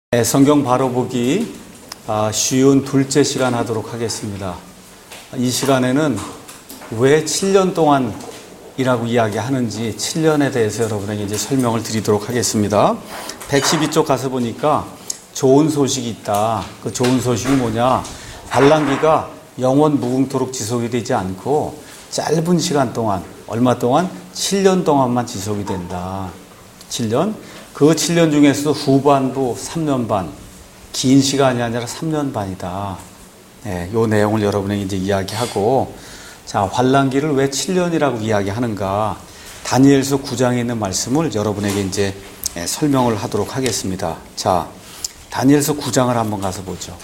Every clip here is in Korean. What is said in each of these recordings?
네, 성경 바로 보기 쉬운 둘째 시간 하도록 하겠습니다. 이 시간에는 왜 7년 동안이라고 이야기하는지 7년에 대해서 여러분에게 이제 설명을 드리도록 하겠습니다. 112쪽 가서 보니까 좋은 소식이 있다. 그 좋은 소식이 뭐냐? 환난기가 영원 무궁토록 지속이 되지 않고 짧은 시간 동안, 얼마 동안? 7년 동안만 지속이 된다. 7년? 그 7년 중에서도 후반부 3년 반, 긴 시간이 아니라 3년 반이다. 네, 요 내용을 여러분에게 이제 이야기하고, 자, 환난기를 왜 7년이라고 이야기하는가? 다니엘서 9장에 있는 말씀을 여러분에게 이제 설명을 하도록 하겠습니다. 자, 다니엘서 9장을 한번 가서 보죠.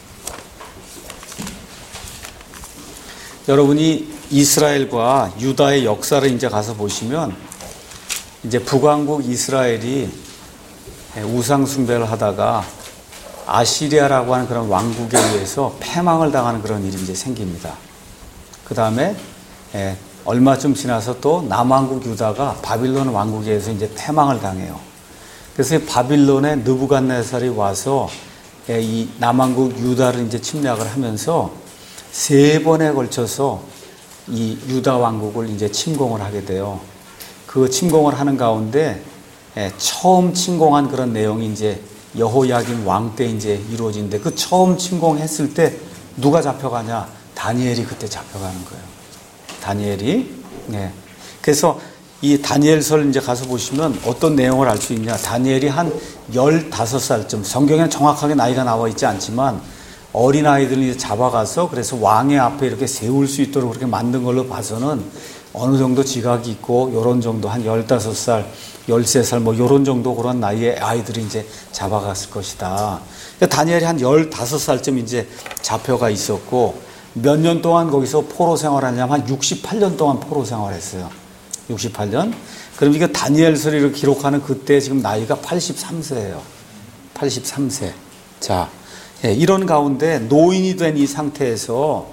여러분이 이스라엘과 유다의 역사를 이제 가서 보시면, 이제 북왕국 이스라엘이 우상 숭배를 하다가 아시리아라고 하는 그런 왕국에 의해서 패망을 당하는 그런 일이 이제 생깁니다. 그 다음에 얼마쯤 지나서 또 남왕국 유다가 바빌론 왕국에 의해서 이제 패망을 당해요. 그래서 바빌론의 느부갓네살이 와서 이 남왕국 유다를 이제 침략을 하면서 3번에 걸쳐서 이 유다 왕국을 이제 침공을 하게 돼요. 그 침공을 하는 가운데 처음 침공한 그런 내용이 이제 여호야김 왕 때 이제 이루어진데, 그 처음 침공했을 때 누가 잡혀가냐? 다니엘이 그때 잡혀가는 거예요. 다니엘이. 네. 그래서 이 다니엘서를 이제 가서 보시면 어떤 내용을 알 수 있냐? 다니엘이 한 15살쯤, 성경에는 정확하게 나이가 나와 있지 않지만 어린아이들을 이제 잡아가서 그래서 왕의 앞에 이렇게 세울 수 있도록 그렇게 만든 걸로 봐서는 어느 정도 지각이 있고, 요런 정도 한 15살, 13살 뭐 요런 정도 그런 나이의 아이들이 이제 잡아갔을 것이다. 그러니까 다니엘이 한 15살쯤 이제 잡혀가 있었고, 몇 년 동안 거기서 포로 생활하냐면 한 68년 동안 포로 생활했어요. 68년. 그럼 이거 다니엘서를 기록하는 그때 지금 나이가 83세예요. 83세. 자, 이런 가운데 노인이 된 이 상태에서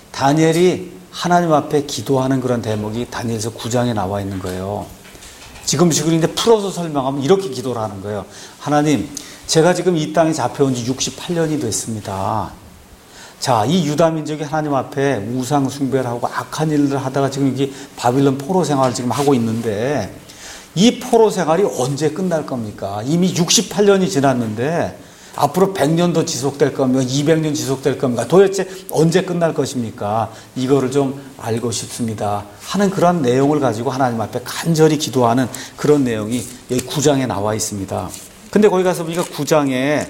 다니엘이 하나님 앞에 기도하는 그런 대목이 다니엘서 9장에 나와 있는 거예요. 지금 이제 풀어서 설명하면 이렇게 기도를 하는 거예요. 하나님, 제가 지금 이 땅에 잡혀온 지 68년이 됐습니다. 자, 이 유다 민족이 하나님 앞에 우상 숭배를 하고 악한 일을 하다가 지금 여기 바빌론 포로 생활을 지금 하고 있는데, 이 포로 생활이 언제 끝날 겁니까? 이미 68년이 지났는데 앞으로 100년 더 지속될 겁니까? 200년 지속될 겁니까? 도대체 언제 끝날 것입니까? 이거를 좀 알고 싶습니다 하는 그런 내용을 가지고 하나님 앞에 간절히 기도하는 그런 내용이 여기 9장에 나와 있습니다. 근데 거기 가서 보니까 9장에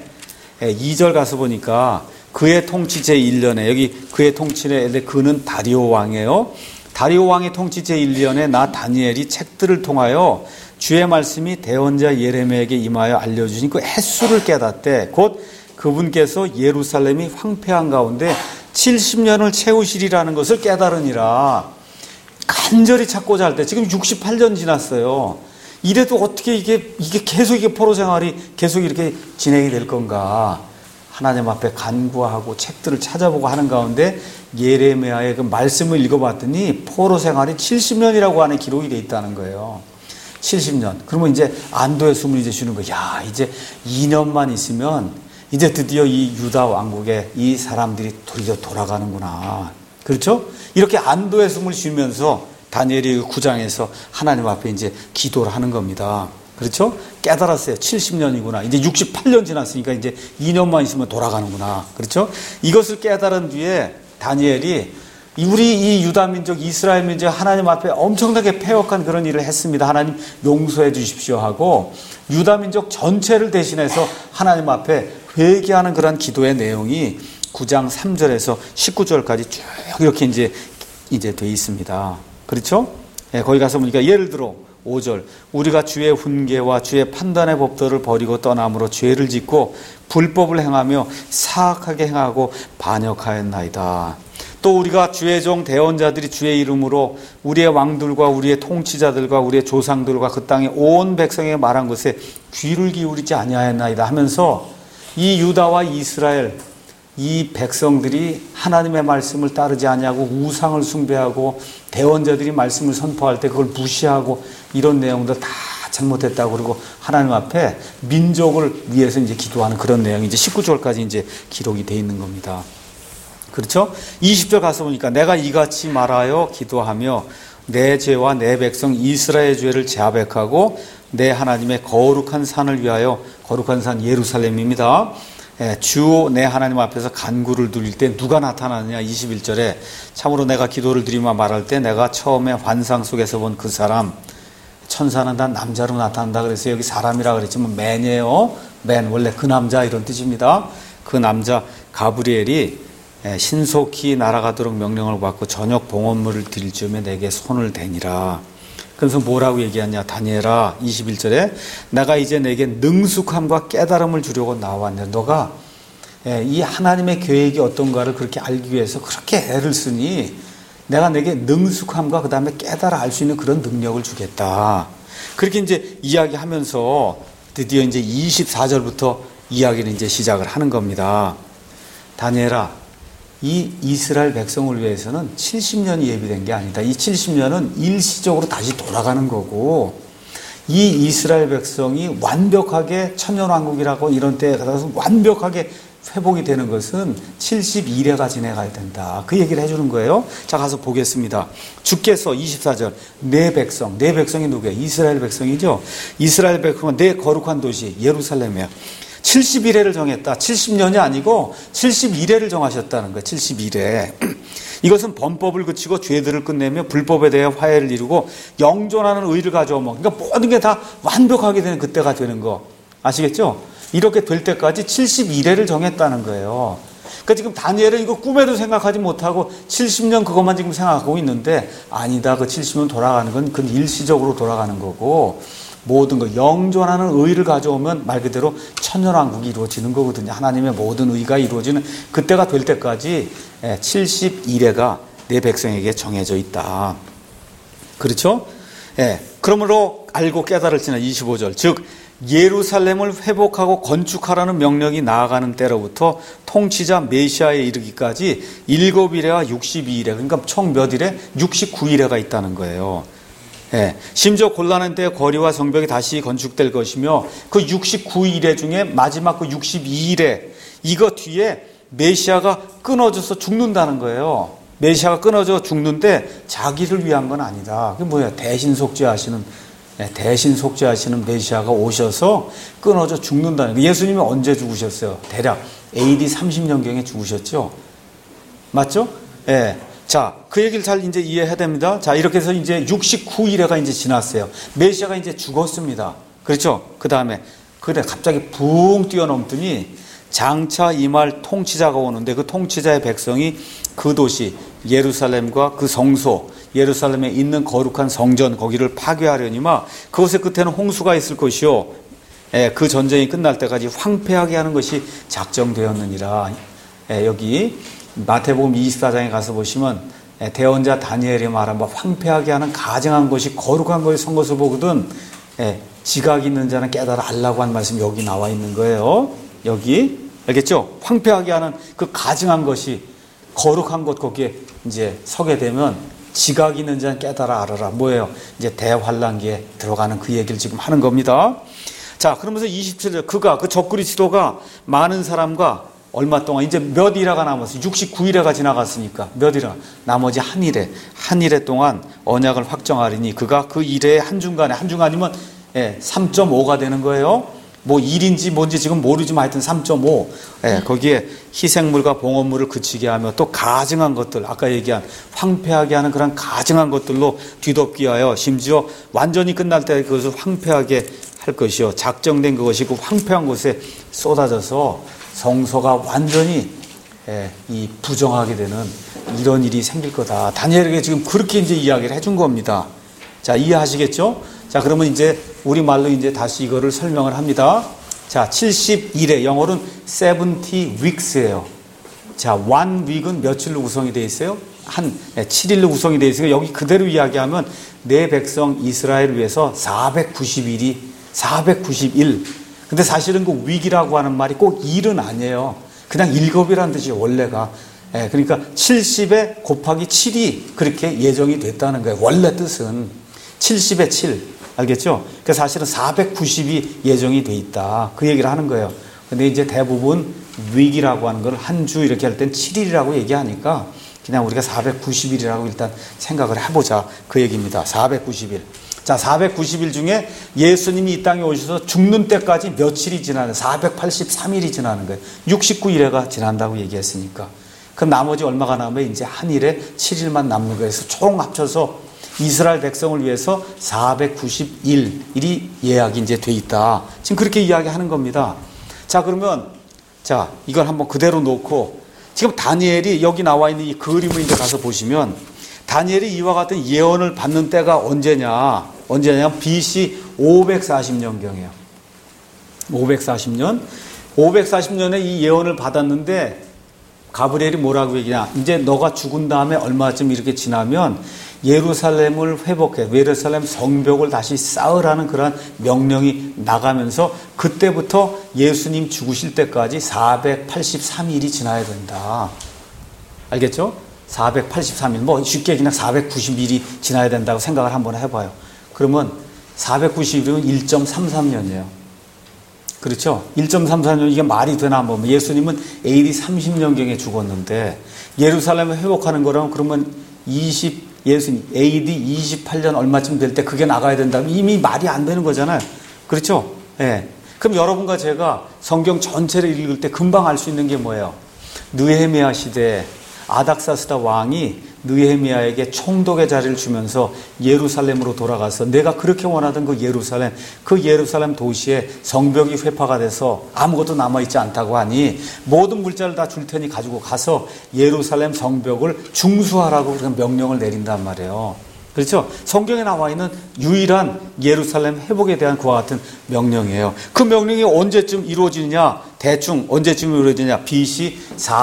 2절 가서 보니까 그의 통치 제1년에, 여기 그의 통치에 그는 다리오 왕이에요. 다리오 왕의 통치 제1년에 나 다니엘이 책들을 통하여 주의 말씀이 대언자 예레미야에게 임하여 알려주신 그 횟수를 깨닫되, 곧 그분께서 예루살렘이 황폐한 가운데 70년을 채우시리라는 것을 깨달으니라. 간절히 찾고자 할 때, 지금 68년 지났어요. 이래도 어떻게 이게 계속 포로 생활이 계속 이렇게 진행이 될 건가? 하나님 앞에 간구하고 책들을 찾아보고 하는 가운데 예레미야의 그 말씀을 읽어봤더니 포로 생활이 70년이라고 하는 기록이 돼 있다는 거예요. 70년. 그러면 이제 안도의 숨을 이제 쉬는 거예요. 야, 이제 2년만 있으면 이제 드디어 이 유다 왕국에 이 사람들이 드디어 돌아가는구나. 그렇죠? 이렇게 안도의 숨을 쉬면서 다니엘이 9장에서 하나님 앞에 이제 기도를 하는 겁니다. 그렇죠? 깨달았어요. 70년이구나. 이제 68년 지났으니까 이제 2년만 있으면 돌아가는구나. 그렇죠? 이것을 깨달은 뒤에 다니엘이 우리 이 유다 민족, 이스라엘 민족 하나님 앞에 엄청나게 패역한 그런 일을 했습니다. 하나님 용서해 주십시오 하고 유다 민족 전체를 대신해서 하나님 앞에 회개하는 그런 기도의 내용이 9장 3절에서 19절까지 쭉 이렇게 이제 돼 있습니다. 그렇죠? 거기 가서 보니까 예를 들어 5절, 우리가 주의 훈계와 주의 판단의 법도를 버리고 떠남으로 죄를 짓고 불법을 행하며 사악하게 행하고 반역하였나이다. 또 우리가 주의 종 대언자들이 주의 이름으로 우리의 왕들과 우리의 통치자들과 우리의 조상들과 그 땅의 온 백성에게 말한 것에 귀를 기울이지 아니하였나이다 하면서 이 유다와 이스라엘 이 백성들이 하나님의 말씀을 따르지 아니하고 우상을 숭배하고 대언자들이 말씀을 선포할 때 그걸 무시하고 이런 내용들 다 잘못했다고 그러고 하나님 앞에 민족을 위해서 이제 기도하는 그런 내용이 이제 19절까지 이제 기록이 돼 있는 겁니다. 그렇죠? 20절 가서 보니까 내가 이같이 말하여 기도하며 내 죄와 내 백성 이스라엘 죄를 자백하고 내 하나님의 거룩한 산을 위하여, 거룩한 산 예루살렘입니다. 주 내 하나님 앞에서 간구를 드릴 때 누가 나타나느냐. 21절에 참으로 내가 기도를 드리며 말할 때 내가 처음에 환상 속에서 본 그 사람, 천사는 다 남자로 나타난다 그래서 여기 사람이라 그랬지만 맨이에요. 맨, 원래 그 남자 이런 뜻입니다. 그 남자 가브리엘이 신속히 날아가도록 명령을 받고 저녁 봉헌물을 드릴 즈음에 내게 손을 대니라. 그래서 뭐라고 얘기하냐. 다니엘아 21절에 내가 이제 내게 능숙함과 깨달음을 주려고 나왔네. 너가 이 하나님의 계획이 어떤가를 그렇게 알기 위해서 그렇게 애를 쓰니 내가 내게 능숙함과 그 다음에 깨달아 알 수 있는 그런 능력을 주겠다. 그렇게 이제 이야기하면서 드디어 이제 24절부터 이야기를 이제 시작을 하는 겁니다. 다니엘아, 이 이스라엘 백성을 위해서는 70년이 예비된 게 아니다. 이 70년은 일시적으로 다시 돌아가는 거고, 이 이스라엘 백성이 완벽하게 천년왕국이라고 이런 때에 가서 완벽하게 회복이 되는 것은 72대가 지나가야 된다. 그 얘기를 해주는 거예요. 자, 가서 보겠습니다. 주께서 24절 내 백성, 내 백성이 누구예요? 이스라엘 백성이죠. 이스라엘 백성은 내 거룩한 도시 예루살렘이에요. 71회를 정했다. 70년이 아니고 71회를 정하셨다는 거예요. 71회. 이것은 범법을 그치고 죄들을 끝내며 불법에 대해 화해를 이루고 영존하는 의를 가져오면, 그러니까 모든 게 다 완벽하게 되는 그때가 되는 거 아시겠죠? 이렇게 될 때까지 71회를 정했다는 거예요. 그러니까 지금 다니엘은 이거 꿈에도 생각하지 못하고 70년 그것만 지금 생각하고 있는데, 아니다. 그 70년 돌아가는 건 그 일시적으로 돌아가는 거고, 모든 거 영존하는 의를 가져오면 말 그대로 천년왕국이 이루어지는 거거든요. 하나님의 모든 의가 이루어지는 그때가 될 때까지 71회가 내 백성에게 정해져 있다. 그렇죠? 그러므로 알고 깨달을지나 25절 즉 예루살렘을 회복하고 건축하라는 명령이 나아가는 때로부터 통치자 메시아에 이르기까지 7일에와 62일에, 그러니까 총 몇 일에? 69일에가 있다는 거예요. 심지어 곤란한 때에 거리와 성벽이 다시 건축될 것이며 그 69일에 중에 마지막 그 62일에 이거 뒤에 메시아가 끊어져서 죽는다는 거예요. 메시아가 끊어져 죽는데 자기를 위한 건 아니다. 그게 뭐야? 대신 속죄하시는 메시아가 오셔서 끊어져 죽는다는 거예요. 예수님이 언제 죽으셨어요? 대략 AD 30년경에 죽으셨죠? 맞죠? 자, 그 얘기를 잘 이제 이해해야 됩니다. 자, 이렇게 해서 이제 69일에가 이제 지났어요. 메시아가 이제 죽었습니다. 그렇죠? 그 다음에, 그래, 갑자기 붕 뛰어넘더니 장차 임할 통치자가 오는데 그 통치자의 백성이 그 도시, 예루살렘과 그 성소, 예루살렘에 있는 거룩한 성전, 거기를 파괴하려니만 그것의 끝에는 홍수가 있을 것이요. 그 전쟁이 끝날 때까지 황폐하게 하는 것이 작정되었느니라. 여기, 마태복음 24장에 가서 보시면 대언자 다니엘이 말한 바 황폐하게 하는 가증한 것이 거룩한 것이 선 것을 보거든 지각이 있는 자는 깨달아 알라고 한 말씀 여기 나와 있는 거예요. 여기 알겠죠? 황폐하게 하는 그 가증한 것이 거룩한 것 거기에 이제 서게 되면 지각이 있는 자는 깨달아 알아라. 뭐예요? 이제 대환란기에 들어가는 그 얘기를 지금 하는 겁니다. 자, 그러면서 27절 그가 그 적그리스도가 많은 사람과 얼마 동안 이제 몇 일회가 남았어요. 69일회가 지나갔으니까 몇 일회, 나머지 한 일회 동안 언약을 확정하리니 그가 그 일회의 한중간이면 3.5가 되는 거예요. 뭐 일인지 뭔지 지금 모르지만 하여튼 3.5. 거기에 희생물과 봉헌물을 그치게 하며 또 가증한 것들, 아까 얘기한 황폐하게 하는 그런 가증한 것들로 뒤덮기 하여 심지어 완전히 끝날 때 그것을 황폐하게 할 것이요. 작정된 그것이 그 황폐한 곳에 쏟아져서 성소가 완전히 이 부정하게 되는 이런 일이 생길 거다. 다니엘에게 지금 그렇게 이제 이야기를 해준 겁니다. 자, 이해하시겠죠? 자, 그러면 이제 우리말로 이제 다시 이거를 설명을 합니다. 자, 71회, 영어로는 70 weeks예요. 자, 1 week은 며칠로 구성이 되어 있어요? 한 7일로 구성이 되어 있어요. 여기 그대로 이야기하면 내 백성 이스라엘을 위해서 490일. 근데 사실은 그 위기라고 하는 말이 꼭 일은 아니에요. 그냥 일곱이라는 뜻이에요, 원래가. 그러니까 70에 곱하기 7이 그렇게 예정이 됐다는 거예요. 원래 뜻은 70에 7. 알겠죠? 그래서 사실은 490이 예정이 돼 있다. 그 얘기를 하는 거예요. 근데 이제 대부분 위기라고 하는 걸 한 주 이렇게 할 땐 7일이라고 얘기하니까 그냥 우리가 490일이라고 일단 생각을 해보자. 그 얘기입니다. 490일. 자, 490일 중에 예수님이 이 땅에 오셔서 죽는 때까지 며칠이 지나는 483일이 지나는 거예요. 69일회가 지난다고 얘기했으니까. 그럼 나머지 얼마가 남으면 이제 한 일에 7일만 남는 거예요. 그래서 총 합쳐서 이스라엘 백성을 위해서 491일이 예약이 이제 돼 있다. 지금 그렇게 이야기하는 겁니다. 자, 그러면 자, 이걸 한번 그대로 놓고 지금 다니엘이 여기 나와 있는 이 그림을 이제 가서 보시면 다니엘이 이와 같은 예언을 받는 때가 언제냐 BC 540년경이에요. 540년에 이 예언을 받았는데 가브리엘이 뭐라고 얘기냐, 이제 너가 죽은 다음에 얼마쯤 이렇게 지나면 예루살렘을 회복해, 예루살렘 성벽을 다시 쌓으라는 그런 명령이 나가면서 그때부터 예수님 죽으실 때까지 483일이 지나야 된다. 알겠죠? 483일, 뭐 쉽게 그냥 490일이 지나야 된다고 생각을 한번 해봐요. 그러면 490일이면 1.33년이에요. 그렇죠? 1.34년, 이게 말이 되나 한번. 예수님은 AD 30년경에 죽었는데 예루살렘을 회복하는 거라면 그러면 예수님 AD 28년 얼마쯤 될 때 그게 나가야 된다면 이미 말이 안 되는 거잖아요. 그렇죠? 예. 그럼 여러분과 제가 성경 전체를 읽을 때 금방 알 수 있는 게 뭐예요? 느헤미야 시대에 아닥사스다 왕이 느헤미야에게 총독의 자리를 주면서 예루살렘으로 돌아가서 내가 그렇게 원하던 그 예루살렘 도시에 성벽이 회파가 돼서 아무것도 남아있지 않다고 하니 모든 물자를 다 줄 테니 가지고 가서 예루살렘 성벽을 중수하라고 그런 명령을 내린단 말이에요. 그렇죠? 성경에 나와 있는 유일한 예루살렘 회복에 대한 그와 같은 명령이에요. 그 명령이 언제쯤 이루어지느냐? 대충 언제쯤 이루어지느냐? BC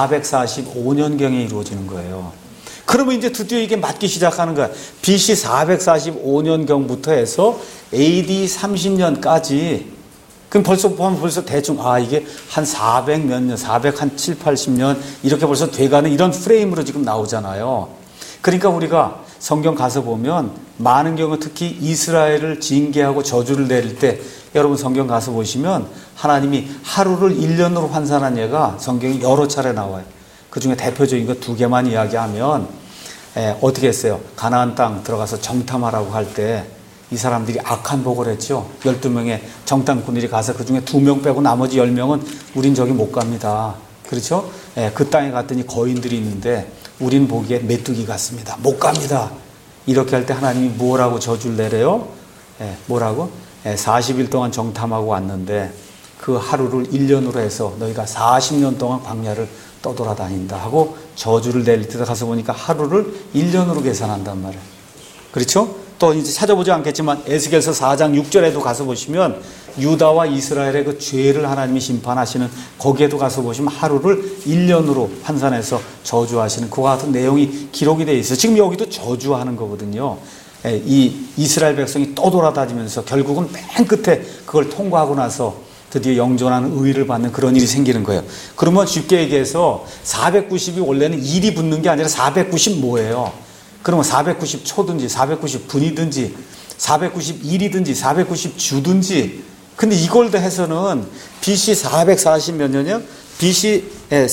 445년경에 이루어지는 거예요. 그러면 이제 드디어 이게 맞기 시작하는 거야. BC 445년경부터 해서 AD 30년까지. 그럼 벌써 대충, 이게 한 400 몇 년, 407, 80년, 이렇게 벌써 돼가는 이런 프레임으로 지금 나오잖아요. 그러니까 우리가 성경 가서 보면 많은 경우 특히 이스라엘을 징계하고 저주를 내릴 때 여러분 성경 가서 보시면 하나님이 하루를 1년으로 환산한 예가 성경에 여러 차례 나와요. 그 중에 대표적인 거 두 개만 이야기하면 어떻게 했어요? 가나안 땅 들어가서 정탐하라고 할 때 이 사람들이 악한 복을 했죠. 12명의 정탐꾼들이 가서 그 중에 2명 빼고 나머지 10명은 우린 저기 못 갑니다. 그렇죠? 그 땅에 갔더니 거인들이 있는데 우린 보기에 메뚜기 같습니다. 못 갑니다. 이렇게 할 때 하나님이 뭐라고 저주를 내려요? 뭐라고? 40일 동안 정탐하고 왔는데 그 하루를 1년으로 해서 너희가 40년 동안 광야를 떠돌아다닌다 하고 저주를 내릴 때 가서 보니까 하루를 1년으로 계산한단 말이에요. 그렇죠? 또 이제 찾아보지 않겠지만 에스겔서 4장 6절에도 가서 보시면 유다와 이스라엘의 그 죄를 하나님이 심판하시는 거기에도 가서 보시면 하루를 1년으로 환산해서 저주하시는 그와 같은 내용이 기록이 되어 있어요. 지금 여기도 저주하는 거거든요. 이 이스라엘 백성이 떠돌아다니면서 결국은 맨 끝에 그걸 통과하고 나서 드디어 영존하는 의의를 받는 그런 일이 생기는 거예요. 그러면 쉽게 얘기해서 490이 원래는 1이 붙는 게 아니라 490 뭐예요? 그러면 490초든지 490분이든지 491이든지 490주든지 근데 이걸 더해서는 BC 440 몇 년이요? BC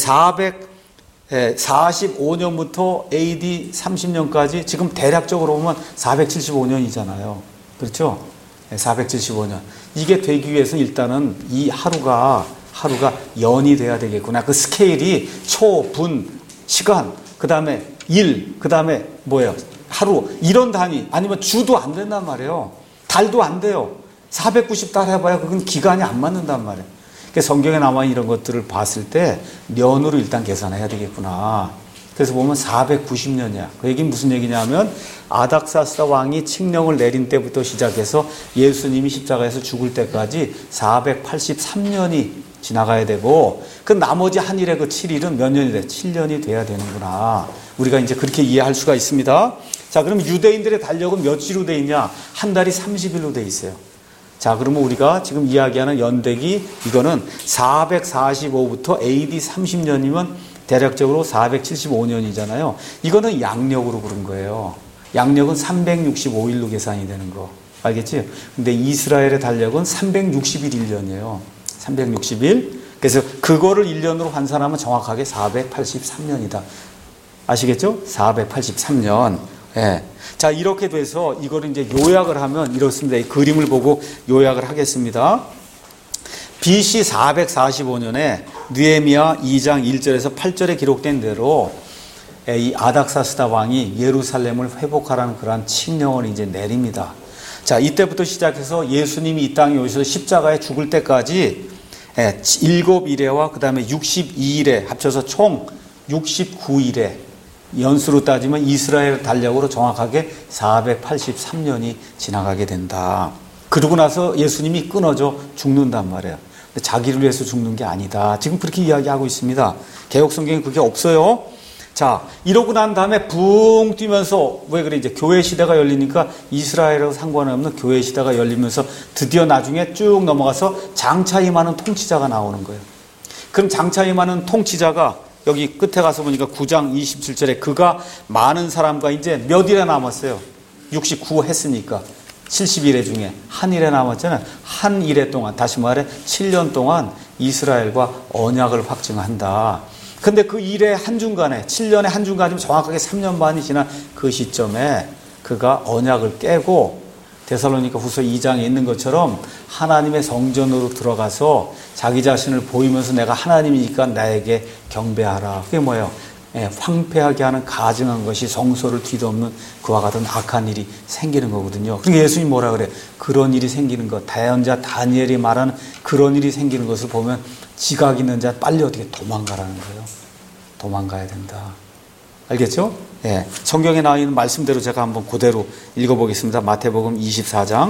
445년부터 AD 30년까지 지금 대략적으로 보면 475년이잖아요. 그렇죠? 475년. 이게 되기 위해서는 일단은 이 하루가 연이 돼야 되겠구나. 그 스케일이 초, 분, 시간, 그 다음에 일, 그 다음에 뭐예요? 하루, 이런 단위, 아니면 주도 안 된단 말이에요. 달도 안 돼요. 490달 해봐야 그건 기간이 안 맞는단 말이에요. 그러니까 성경에 나와 있는 이런 것들을 봤을 때 년으로 일단 계산해야 되겠구나. 그래서 보면 490년이야. 그 얘기는 무슨 얘기냐면 아닥사스다 왕이 칙령을 내린 때부터 시작해서 예수님이 십자가에서 죽을 때까지 483년이 지나가야 되고 그 나머지 한 일의 그 7일은 몇 년이 돼? 7년이 돼야 되는구나. 우리가 이제 그렇게 이해할 수가 있습니다. 자, 그럼 유대인들의 달력은 며칠로 돼 있냐? 한 달이 30일로 돼 있어요. 자, 그러면 우리가 지금 이야기하는 연대기 이거는 445부터 AD 30년이면 대략적으로 475년이잖아요. 이거는 양력으로 그런 거예요. 양력은 365일로 계산이 되는 거. 알겠지? 근데 이스라엘의 달력은 360일 1년이에요. 360일. 그래서 그거를 1년으로 환산하면 정확하게 483년이다. 아시겠죠? 483년. 예. 자, 이렇게 돼서 이거를 이제 요약을 하면 이렇습니다. 이 그림을 보고 요약을 하겠습니다. BC 445년에 느헤미야 2장 1절에서 8절에 기록된 대로 이 아닥사스다 왕이 예루살렘을 회복하라는 그러한 칙령을 이제 내립니다. 자, 이때부터 시작해서 예수님이 이 땅에 오셔서 십자가에 죽을 때까지 7일에와 그 다음에 62일에 합쳐서 총 69일에 연수로 따지면 이스라엘 달력으로 정확하게 483년이 지나가게 된다. 그러고 나서 예수님이 끊어져 죽는단 말이에요. 자기를 위해서 죽는 게 아니다. 지금 그렇게 이야기하고 있습니다. 개혁성경에 그게 없어요. 자, 이러고 난 다음에 붕 뛰면서, 왜 그래, 이제 교회 시대가 열리니까 이스라엘하고 상관없는 교회 시대가 열리면서 드디어 나중에 쭉 넘어가서 장차 임하는 통치자가 나오는 거예요. 그럼 장차 임하는 통치자가 여기 끝에 가서 보니까 9장 27절에 그가 많은 사람과 이제 몇 일에 남았어요. 69 했으니까 70일에 중에 한 일에 남았잖아요. 한 일에 동안, 다시 말해 7년 동안 이스라엘과 언약을 확증한다. 근데 그 일의 한중간에 7년의 한중간이면 정확하게 3년 반이 지난 그 시점에 그가 언약을 깨고 데살로니가 후서 2장에 있는 것처럼 하나님의 성전으로 들어가서 자기 자신을 보이면서 내가 하나님이니까 나에게 경배하라. 그게 뭐예요? 황폐하게 하는 가증한 것이 성소를 뒤덮는 그와 같은 악한 일이 생기는 거거든요. 그러니까 예수님이 뭐라 그래? 그런 일이 생기는 것, 대언자 다니엘이 말하는 그런 일이 생기는 것을 보면 지각 있는 자 빨리 어떻게 도망가라는 거예요. 도망가야 된다. 알겠죠? 예. 성경에 나와 있는 말씀대로 제가 한번 그대로 읽어보겠습니다. 마태복음 24장.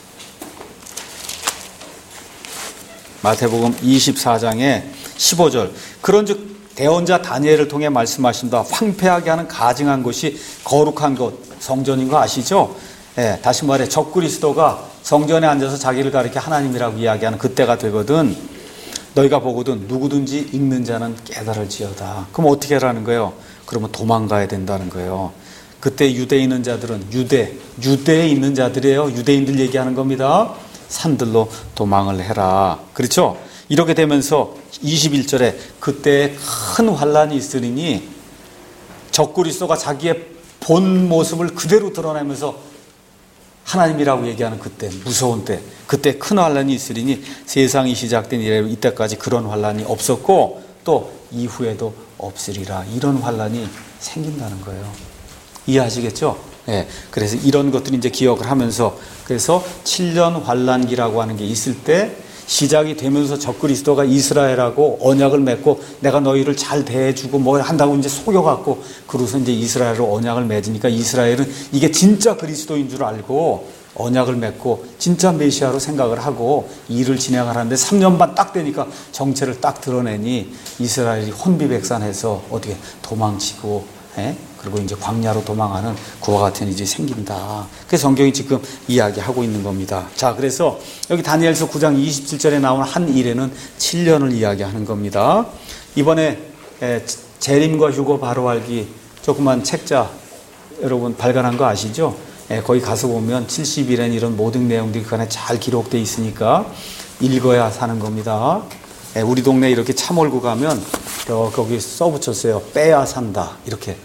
마태복음 24장에 15절. 그런즉 대언자 다니엘을 통해 말씀하신다. 황폐하게 하는 가증한 것이 거룩한 것, 성전인 거 아시죠? 예. 다시 말해 적그리스도가 성전에 앉아서 자기를 가리켜 하나님이라고 이야기하는 그때가 되거든. 너희가 보거든 누구든지 읽는 자는 깨달을지어다. 그럼 어떻게 하라는 거예요? 그러면 도망가야 된다는 거예요. 그때 유대에 있는 자들은 유대에 있는 자들이에요. 유대인들 얘기하는 겁니다. 산들로 도망을 해라. 그렇죠? 이렇게 되면서 21절에 그때 큰 환란이 있으리니 적그리스도가 자기의 본 모습을 그대로 드러내면서 하나님이라고 얘기하는 그때, 무서운 때, 그때 큰 환란이 있으리니 세상이 시작된 이래로 이때까지 그런 환란이 없었고 또 이후에도 없으리라. 이런 환란이 생긴다는 거예요. 이해하시겠죠? 네. 그래서 이런 것들이 이제 기억을 하면서 그래서 7년 환란기라고 하는 게 있을 때 시작이 되면서 적그리스도가 이스라엘하고 언약을 맺고 내가 너희를 잘 대해주고 뭐 한다고 이제 속여갖고 그러고서 이제 이스라엘로 언약을 맺으니까 이스라엘은 이게 진짜 그리스도인 줄 알고 언약을 맺고 진짜 메시아로 생각을 하고 일을 진행하는데 3년 반 딱 되니까 정체를 딱 드러내니 이스라엘이 혼비백산해서 어떻게 도망치고 그리고 이제 광야로 도망하는 그와 같은 일이 생긴다. 그래서 성경이 지금 이야기하고 있는 겁니다. 자, 그래서 여기 다니엘서 9장 27절에 나오는 한 일에는 7년을 이야기하는 겁니다. 이번에 재림과 휴거 바로 알기 조그만 책자 여러분 발간한 거 아시죠? 거기 가서 보면 70일엔 이런 모든 내용들이 그 안에 잘 기록되어 있으니까 읽어야 사는 겁니다. 우리 동네 이렇게 차 몰고 가면 거기 써붙였어요. 빼야 산다. 이렇게.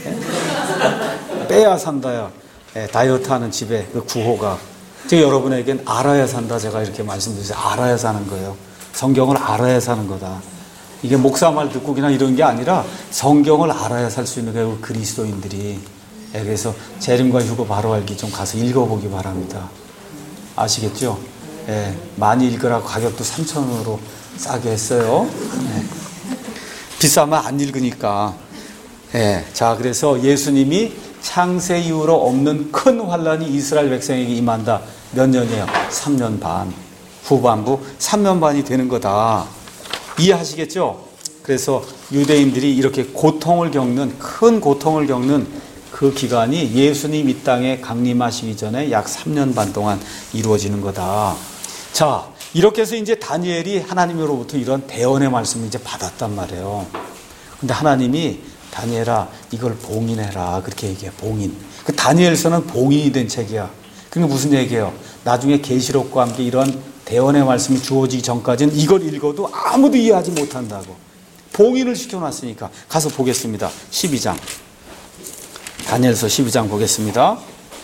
빼야 산다야. 다이어트 하는 집에 그 구호가. 제가 여러분에겐 알아야 산다. 제가 이렇게 말씀드렸어요. 알아야 사는 거예요. 성경을 알아야 사는 거다. 이게 목사 말 듣고 그냥 이런 게 아니라 성경을 알아야 살 수 있는 게 그리스도인들이. 그래서 재림과 휴거 바로 알기 좀 가서 읽어보기 바랍니다. 아시겠죠? 많이 읽으라고 가격도 3,000원으로 싸게 했어요. 비싸면 안 읽으니까. 자, 그래서 예수님이 창세 이후로 없는 큰 환란이 이스라엘 백성에게 임한다. 몇 년이에요? 3년 반. 후반부 3년 반이 되는 거다. 이해하시겠죠? 그래서 유대인들이 이렇게 고통을 겪는, 큰 고통을 겪는 그 기간이 예수님 이 땅에 강림하시기 전에 약 3년 반 동안 이루어지는 거다. 자, 이렇게 해서 이제 다니엘이 하나님으로부터 이런 대언의 말씀을 이제 받았단 말이에요. 근데 하나님이 다니엘아, 이걸 봉인해라. 그렇게 얘기해, 봉인. 그 다니엘서는 봉인이 된 책이야. 그러니까 무슨 얘기예요? 나중에 계시록과 함께 이런 대언의 말씀이 주어지기 전까지는 이걸 읽어도 아무도 이해하지 못한다고. 봉인을 시켜놨으니까. 가서 보겠습니다. 12장. 다니엘서 12장 보겠습니다.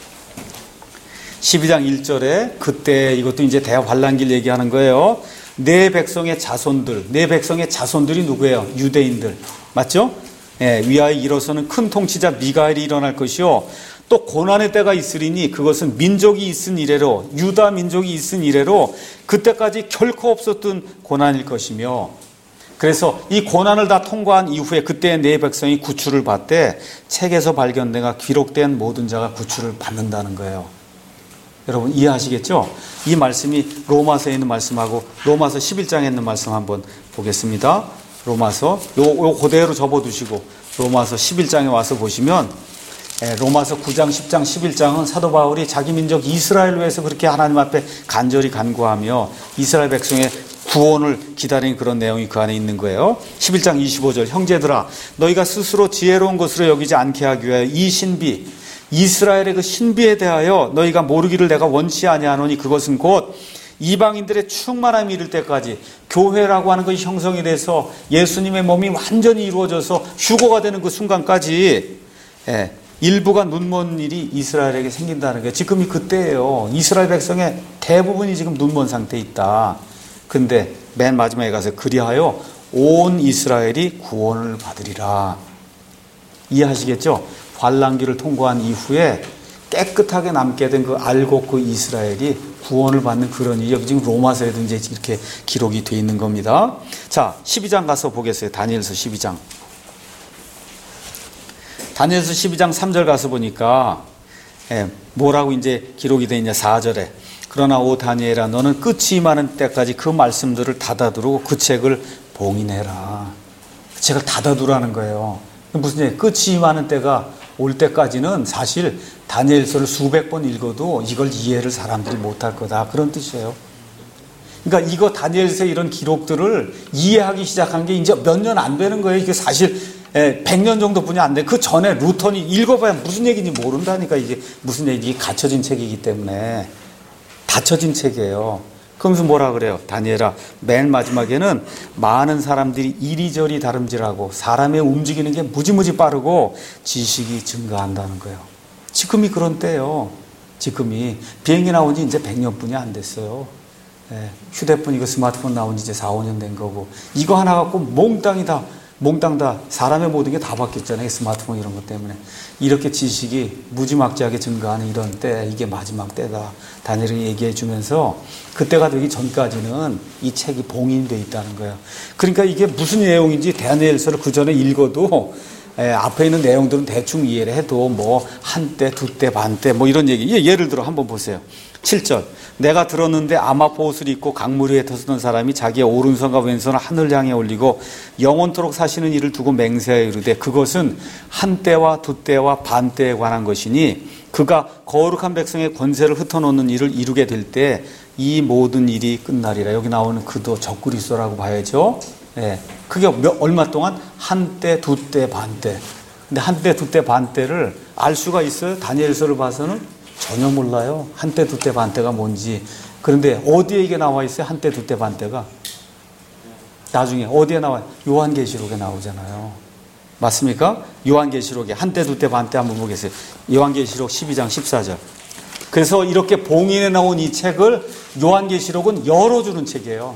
12장 1절에 그때 이것도 이제 대환란기를 얘기하는 거예요. 내 백성의 자손들, 내 백성의 자손들이 누구예요? 유대인들. 맞죠? 예, 위하여 일어서는 큰 통치자 미가엘이 일어날 것이요. 또 고난의 때가 있으리니 그것은 민족이 있은 이래로, 유다 민족이 있은 이래로 그때까지 결코 없었던 고난일 것이며, 그래서 이 고난을 다 통과한 이후에 그때 내 백성이 구출을 받되 책에서 발견되가 기록된 모든 자가 구출을 받는다는 거예요. 여러분 이해하시겠죠? 이 말씀이 로마서에 있는 말씀하고 로마서 11장에 있는 말씀 한번 보겠습니다. 로마서 요 그대로 접어두시고 로마서 11장에 와서 보시면, 로마서 9장, 10장, 11장은 사도 바울이 자기 민족 이스라엘을 위해서 그렇게 하나님 앞에 간절히 간구하며 이스라엘 백성의 구원을 기다리는 그런 내용이 그 안에 있는 거예요. 11장 25절, 형제들아 너희가 스스로 지혜로운 것으로 여기지 않게 하기 위하여 이 신비, 이스라엘의 그 신비에 대하여 너희가 모르기를 내가 원치 아니하노니 그것은 곧 이방인들의 충만함이 이를 때까지, 교회라고 하는 것이 형성이 돼서 예수님의 몸이 완전히 이루어져서 휴거가 되는 그 순간까지 일부가 눈먼 일이 이스라엘에게 생긴다는 게 지금이 그때예요. 이스라엘 백성의 대부분이 지금 눈먼 상태에 있다. 근데 맨 마지막에 가서 그리하여 온 이스라엘이 구원을 받으리라. 이해하시겠죠? 환란기를 통과한 이후에 깨끗하게 남게 된 그 알곡 그 이스라엘이 구원을 받는 그런 일이 지금 로마서에도 이제 이렇게 기록이 되어 있는 겁니다. 자, 12장 가서 보겠어요. 다니엘서 12장. 다니엘서 12장 3절 가서 보니까 뭐라고 이제 기록이 되어 있냐. 4절에 그러나 오 다니엘아 너는 끝이 임하는 때까지 그 말씀들을 닫아두고 그 책을 봉인해라. 그 책을 닫아두라는 거예요. 무슨 얘기? 끝이 임하는 때가 올 때까지는 사실 다니엘서를 수백 번 읽어도 이걸 이해를 사람들이 못할 거다. 그런 뜻이에요. 그러니까 이거 다니엘서 이런 기록들을 이해하기 시작한 게 이제 몇 년 안 되는 거예요. 이게 사실 100년 정도뿐이 안 돼. 그 전에 루턴이 읽어봐야 무슨 얘기인지 모른다니까. 이게 무슨 얘기, 갇혀진 책이기 때문에. 닫혀진 책이에요. 그러면서 뭐라 그래요? 다니엘아, 맨 마지막에는 많은 사람들이 이리저리 다름질하고 사람의 움직이는 게 무지무지 빠르고 지식이 증가한다는 거예요. 지금이 그런 때예요. 지금이. 비행기 나온 지 이제 100년뿐이 안 됐어요. 휴대폰 이거 스마트폰 나온 지 이제 4, 5년 된 거고, 이거 하나 갖고 몽땅 다 사람의 모든 게 다 바뀌었잖아요. 스마트폰 이런 것 때문에. 이렇게 지식이 무지막지하게 증가하는 이런 때, 이게 마지막 때다. 다니엘이 얘기해 주면서 그때가 되기 전까지는 이 책이 봉인되어 있다는 거예요. 그러니까 이게 무슨 내용인지 다니엘서를 그 전에 읽어도 앞에 있는 내용들은 대충 이해를 해도 뭐 한때, 두때, 반때 뭐 이런 얘기. 예를 들어 한번 보세요. 7절. 내가 들었는데 아마포 옷을 입고 강물 위에 터서던 사람이 자기의 오른손과 왼손을 하늘 향해 올리고 영원토록 사시는 이를 두고 맹세하여 이르되 그것은 한때와 두때와 반때에 관한 것이니 그가 거룩한 백성의 권세를 흩어놓는 일을 이루게 될 때 이 모든 일이 끝나리라. 여기 나오는 그도 적그리스도라고 봐야죠. 그게 얼마 동안? 한때, 두때, 반때. 근데 한때, 두때, 반때를 알 수가 있어요? 다니엘서를 봐서는 전혀 몰라요. 한때, 두때, 반때가 뭔지. 그런데 어디에 이게 나와 있어요? 한때, 두때, 반때가? 나중에 어디에 나와요? 요한계시록에 나오잖아요. 맞습니까? 요한계시록에 한때, 두때, 반때 한번 보겠어요. 요한계시록 12장 14절. 그래서 이렇게 봉인해 나온 이 책을 요한계시록은 열어주는 책이에요.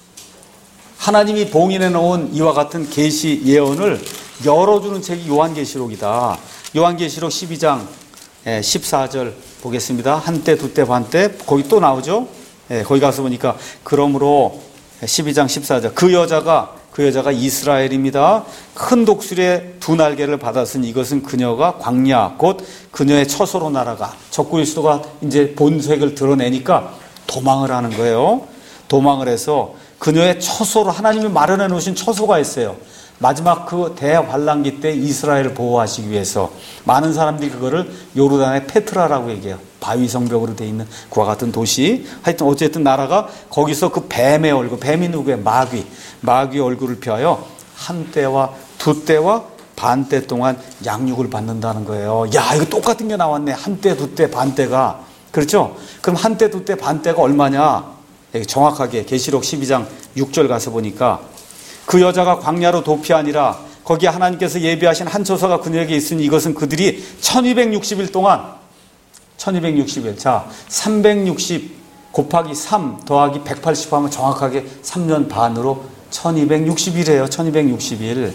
하나님이 봉인해 놓은 이와 같은 계시 예언을 열어주는 책이 요한계시록이다. 요한계시록 12장 14절 보겠습니다. 한때, 두때, 반때. 거기 또 나오죠. 거기 가서 보니까 그러므로 12장 14절 그 여자가 이스라엘입니다. 큰 독수리의 두 날개를 받았으니 이것은 그녀가 광야 곧 그녀의 처소로 날아가. 적그리스도가 이제 본색을 드러내니까 도망을 하는 거예요. 도망을 해서 그녀의 처소로 하나님이 마련해 놓으신 처소가 있어요. 마지막 그 대환란기 때 이스라엘을 보호하시기 위해서 많은 사람들이 그거를 요르단의 페트라라고 얘기해요. 바위 성벽으로 되어 있는 그와 같은 도시. 하여튼 어쨌든 나라가 거기서 그 뱀의 얼굴, 뱀이 누구예요? 마귀의 얼굴을 피하여 한때와 두때와 반때 동안 양육을 받는다는 거예요. 야, 이거 똑같은 게 나왔네. 한때, 두때, 반때가. 그렇죠? 그럼 한때, 두때, 반때가 얼마냐? 정확하게 계시록 12장 6절 가서 보니까 그 여자가 광야로 도피하니라 거기에 하나님께서 예비하신 한 처소가 그녀에게 있으니 이것은 그들이 1260일 동안 1260일. 자, 360 곱하기 3 더하기 180 하면 정확하게 3년 반으로 1260일이에요. 1260일.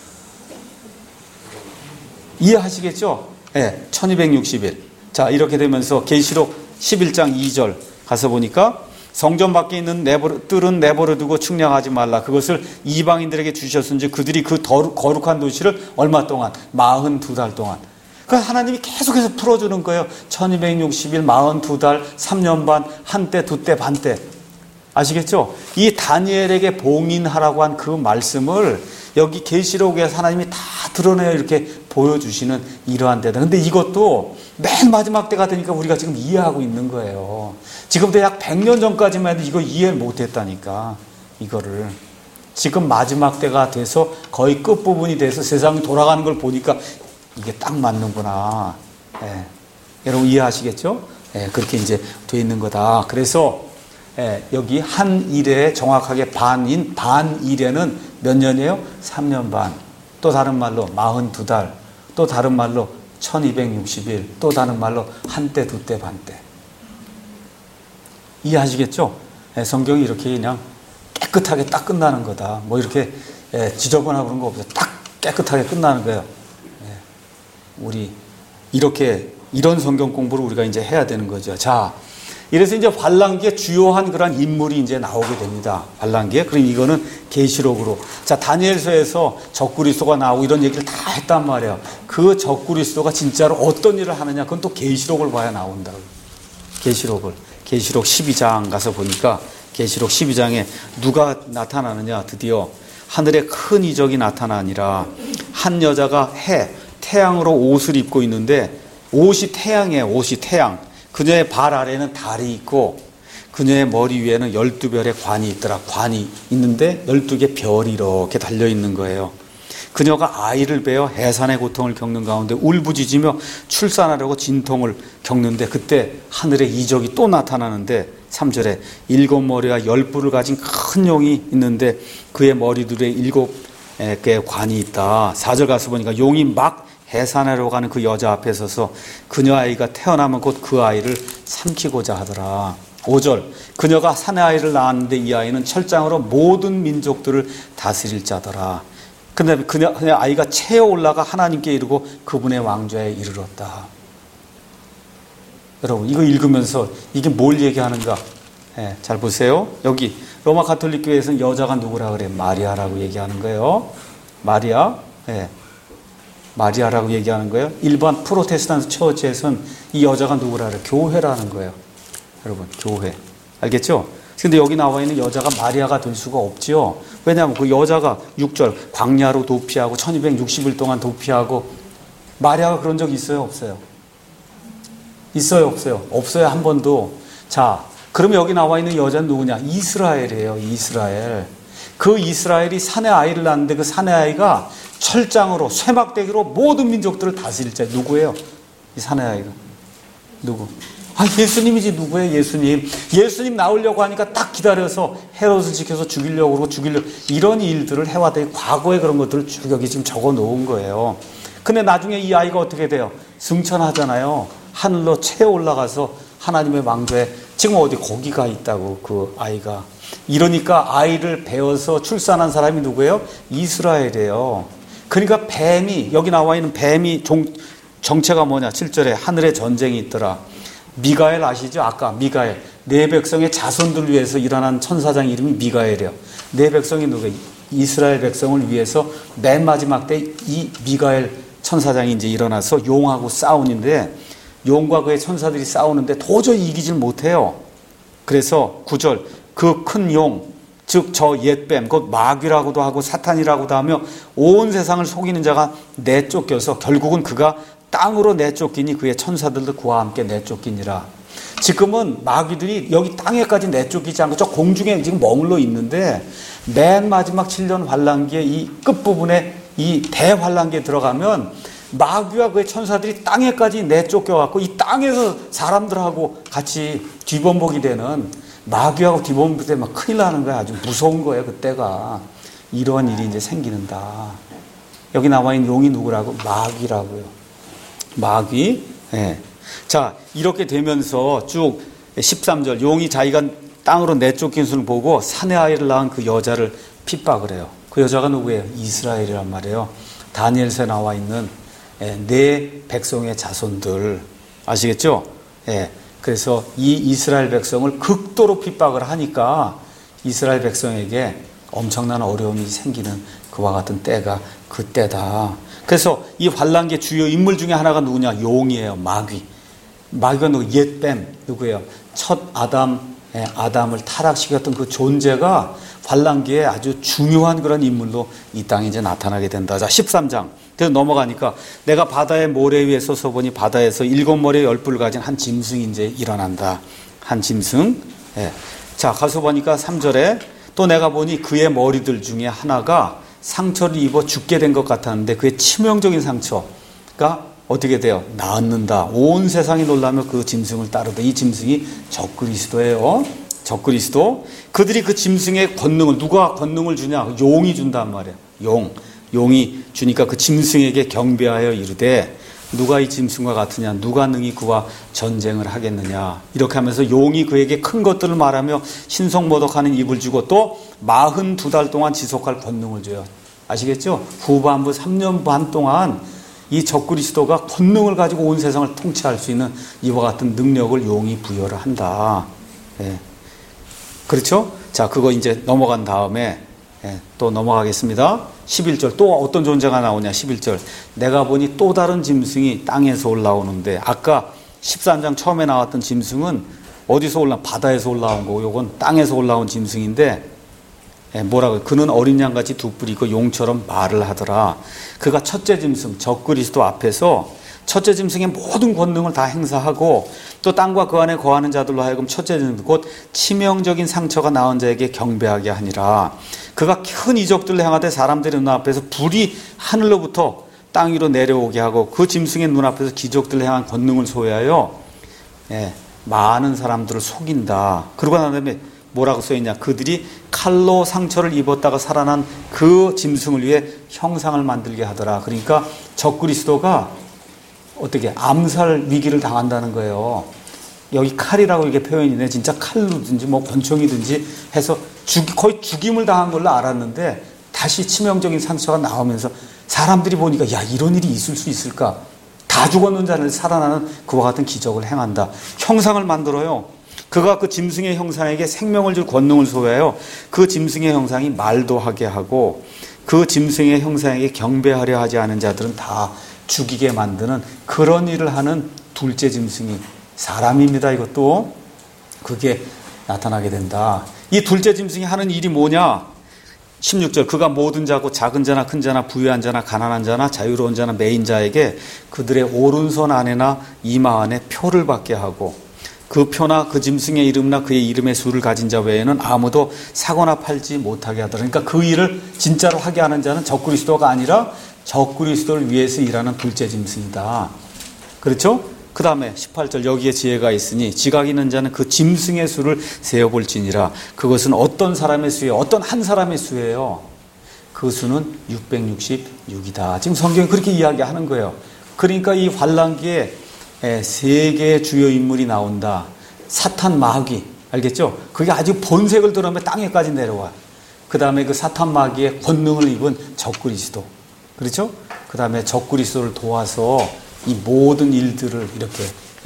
이해하시겠죠? 네, 1260일. 자, 이렇게 되면서 계시록 11장 2절 가서 보니까 성전 밖에 있는 뜰은 내버려 두고 측량하지 말라. 그것을 이방인들에게 주셨은지 그들이 그 거룩한 도시를 얼마 동안? 42달 동안. 그러니까 하나님이 계속해서 풀어주는 거예요. 1260일, 42달, 3년 반, 한때, 두때, 반때. 아시겠죠? 이 다니엘에게 봉인하라고 한 그 말씀을 여기 계시록에서 하나님이 다 드러내어 이렇게 보여주시는 이러한 때다. 근데 이것도 맨 마지막 때가 되니까 우리가 지금 이해하고 있는 거예요. 지금부터 약 100년 전까지만 해도 이거 이해를 못했다니까. 이거를. 지금 마지막 때가 돼서 거의 끝부분이 돼서 세상이 돌아가는 걸 보니까 이게 딱 맞는구나. 예. 여러분 이해하시겠죠? 예, 그렇게 이제 돼 있는 거다. 그래서 여기 한 일에 정확하게 반일에는 몇 년이에요? 3년 반. 또 다른 말로 42달. 또 다른 말로 1260일. 또 다른 말로 한때, 두때, 반때. 이해하시겠죠? 성경이 이렇게 그냥 깨끗하게 딱 끝나는 거다. 뭐 이렇게 지저분하고 그런 거 없어요. 딱 깨끗하게 끝나는 거예요. 우리 이런 성경 공부를 우리가 이제 해야 되는 거죠. 자, 이래서 이제 환란기에 주요한 그런 인물이 이제 나오게 됩니다. 환란기에. 그럼 이거는 계시록으로. 자, 다니엘서에서 적그리스도가 나오고 이런 얘기를 다 했단 말이에요. 그 적그리스도가 진짜로 어떤 일을 하느냐, 그건 또 계시록을 봐야 나온다고. 계시록 12장 가서 보니까 계시록 12장에 누가 나타나느냐, 드디어 하늘에 큰 이적이 나타나니라. 한 여자가 태양으로 옷을 입고 있는데 옷이 태양이에요. 옷이 태양. 그녀의 발 아래는 달이 있고 그녀의 머리 위에는 12별의 관이 있더라. 관이 있는데 12개 별이 이렇게 달려있는 거예요. 그녀가 아이를 베어 해산의 고통을 겪는 가운데 울부짖으며 출산하려고 진통을 겪는데 그때 하늘에 이적이 또 나타나는데 3절에 7머리와 10뿔을 가진 큰 용이 있는데 그의 머리들에 7개의 관이 있다. 4절 가서 보니까 용이 막 해산하러 가는 그 여자 앞에 서서 그녀 아이가 태어나면 곧 그 아이를 삼키고자 하더라. 5절 그녀가 사내 아이를 낳았는데 이 아이는 철장으로 모든 민족들을 다스릴 자더라. 근데 그녀 아이가 채어 올라가 하나님께 이르고 그분의 왕좌에 이르렀다. 여러분 이거 읽으면서 이게 뭘 얘기하는가? 잘 보세요. 여기 로마 가톨릭 교회에서는 여자가 누구라 그래? 마리아라고 얘기하는 거예요. 마리아. 마리아라고 얘기하는 거예요. 일반 프로테스탄트 처치에서는 이 여자가 누구라 그래? 교회라는 거예요. 여러분, 교회. 알겠죠? 근데 여기 나와 있는 여자가 마리아가 될 수가 없지요. 왜냐하면 그 여자가 6절 광야로 도피하고 1260일 동안 도피하고 마리아가 그런 적 있어요? 없어요? 있어요? 없어요? 없어요. 한 번도. 자, 그럼 여기 나와 있는 여자는 누구냐? 이스라엘이에요. 이스라엘. 그 이스라엘이 사내 아이를 낳았는데 그 사내 아이가 철장으로 쇠막대기로 모든 민족들을 다스릴 자. 누구예요? 이 사내 아이가. 누구? 예수님이지. 누구예요? 예수님 나오려고 하니까 딱 기다려서 헤롯을 지켜서 죽이려고 그러고 이런 일들을 해왔더니 과거에 그런 것들을 쭉 여기 지금 적어 놓은 거예요. 근데 나중에 이 아이가 어떻게 돼요? 승천하잖아요. 하늘로 채 올라가서 하나님의 왕좌에 지금 어디 거기가 있다고 그 아이가. 이러니까 아이를 베어서 출산한 사람이 누구예요? 이스라엘이에요. 그러니까 뱀이 여기 나와 있는 뱀이 정체가 뭐냐? 7절에 하늘에 전쟁이 있더라. 미가엘 아시죠? 아까 미가엘. 내 백성의 자손들을 위해서 일어난 천사장 이름이 미가엘이에요. 내 백성이 누구예요? 이스라엘 백성을 위해서 맨 마지막 때 이 미가엘 천사장이 이제 일어나서 용하고 싸우는데 용과 그의 천사들이 싸우는데 도저히 이기질 못해요. 그래서 9절 그 큰 용, 즉 저 옛뱀, 곧 마귀라고도 하고 사탄이라고도 하며 온 세상을 속이는 자가 내쫓겨서 결국은 그가 땅으로 내쫓기니 그의 천사들도 그와 함께 내쫓기니라. 지금은 마귀들이 여기 땅에까지 내쫓기지 않고 저 공중에 지금 머물러 있는데 맨 마지막 7년 환란기에 이 끝부분에 이 대환란기에 들어가면 마귀와 그의 천사들이 땅에까지 내쫓겨갖고 이 땅에서 사람들하고 같이 뒤범벅이 되는, 마귀하고 뒤범벅이 되면 큰일 나는 거야. 아주 무서운 거예요, 그때가. 이러한 일이 이제 생기는다. 여기 나와 있는 용이 누구라고? 마귀라고요. 마귀. 예. 자, 이렇게 되면서 쭉 13절, 용이 자기가 땅으로 내쫓긴 수를 보고 사내 아이를 낳은 그 여자를 핍박을 해요. 그 여자가 누구예요? 이스라엘이란 말이에요. 다니엘서에 나와 있는 내 백성의 자손들. 아시겠죠? 예. 그래서 이 이스라엘 백성을 극도로 핍박을 하니까 이스라엘 백성에게 엄청난 어려움이 생기는 그와 같은 때가 그때다. 그래서 이 환란기의 주요 인물 중에 하나가 누구냐? 용이에요. 마귀. 마귀가 누구? 옛뱀. 누구예요? 첫 아담을 타락시켰던 그 존재가 환란기에 아주 중요한 그런 인물로 이 땅에 이제 나타나게 된다. 자, 13장. 그래서 넘어가니까 내가 바다의 모래 위에 서서 보니 바다에서 7머리의 10뿔을 가진 한 짐승이 이제 일어난다. 한 짐승. 예. 자, 가서 보니까 3절에 또 내가 보니 그의 머리들 중에 하나가 상처를 입어 죽게 된 것 같았는데 그의 치명적인 상처가 어떻게 돼요? 낫는다. 온 세상이 놀라며 그 짐승을 따르다. 이 짐승이 적그리스도예요. 적그리스도. 그들이 그 짐승의 권능을, 누가 권능을 주냐? 용이 준단 말이에요. 용이 주니까 그 짐승에게 경배하여 이르되 누가 이 짐승과 같으냐? 누가 능히 그와 전쟁을 하겠느냐? 이렇게 하면서 용이 그에게 큰 것들을 말하며 신성모독하는 입을 주고 또 42달 동안 지속할 권능을 줘요. 아시겠죠? 후반부 3년 반 동안 이 적그리스도가 권능을 가지고 온 세상을 통치할 수 있는 이와 같은 능력을 용이 부여를 한다. 예. 그렇죠? 자, 그거 이제 넘어간 다음에 또 넘어가겠습니다. 11절. 또 어떤 존재가 나오냐? 11절. 내가 보니 또 다른 짐승이 땅에서 올라오는데, 아까 13장 처음에 나왔던 짐승은 어디서 바다에서 올라온 거고, 요건 땅에서 올라온 짐승인데, 뭐라고요? 그는 어린 양같이 두 뿔이 있고 용처럼 말을 하더라. 그가 첫째 짐승 적그리스도 앞에서 첫째 짐승의 모든 권능을 다 행사하고 또 땅과 그 안에 거하는 자들로 하여금 첫째 짐승 곧 치명적인 상처가 나은 자에게 경배하게 하니라. 그가 큰 이적들을 행하되 사람들의 눈앞에서 불이 하늘로부터 땅 위로 내려오게 하고 그 짐승의 눈앞에서 기적들을 행한 권능을 소유하여 많은 사람들을 속인다. 그러고 난 다음에 뭐라고 써있냐? 그들이 칼로 상처를 입었다가 살아난 그 짐승을 위해 형상을 만들게 하더라. 그러니까 적그리스도가 어떻게 암살 위기를 당한다는 거예요. 여기 칼이라고 이렇게 표현이네. 진짜 칼로든지 뭐 권총이든지 해서 거의 죽임을 당한 걸로 알았는데 다시 치명적인 상처가 나오면서 사람들이 보니까 야, 이런 일이 있을 수 있을까? 다 죽었는 자를 살아나는 그와 같은 기적을 행한다. 형상을 만들어요. 그가 그 짐승의 형상에게 생명을 줄 권능을 소유하여 그 짐승의 형상이 말도 하게 하고 그 짐승의 형상에게 경배하려 하지 않은 자들은 다 죽이게 만드는 그런 일을 하는 둘째 짐승이 사람입니다. 이것도 그게 나타나게 된다. 이 둘째 짐승이 하는 일이 뭐냐? 16절. 그가 모든 자고 작은 자나 큰 자나 부유한 자나 가난한 자나 자유로운 자나 매인 자에게 그들의 오른손 안에나 이마 안에 표를 받게 하고 그 표나 그 짐승의 이름이나 그의 이름의 수를 가진 자 외에는 아무도 사거나 팔지 못하게 하더라. 그러니까 그 일을 진짜로 하게 하는 자는 적그리스도가 아니라 적그리스도를 위해서 일하는 둘째 짐승이다. 그렇죠? 그 다음에 18절. 여기에 지혜가 있으니 지각 있는 자는 그 짐승의 수를 세어볼지니라. 그것은 어떤 사람의 수예요? 어떤 한 사람의 수예요? 그 수는 666이다. 지금 성경이 그렇게 이야기하는 거예요. 그러니까 이 환란기에 세 개의 주요 인물이 나온다. 사탄, 마귀. 알겠죠? 그게 아주 본색을 드러내며 땅에까지 내려와. 그 다음에 그 사탄, 마귀의 권능을 입은 적그리스도. 그렇죠? 그 다음에 적그리스도를 도와서 이 모든 일들을 이렇게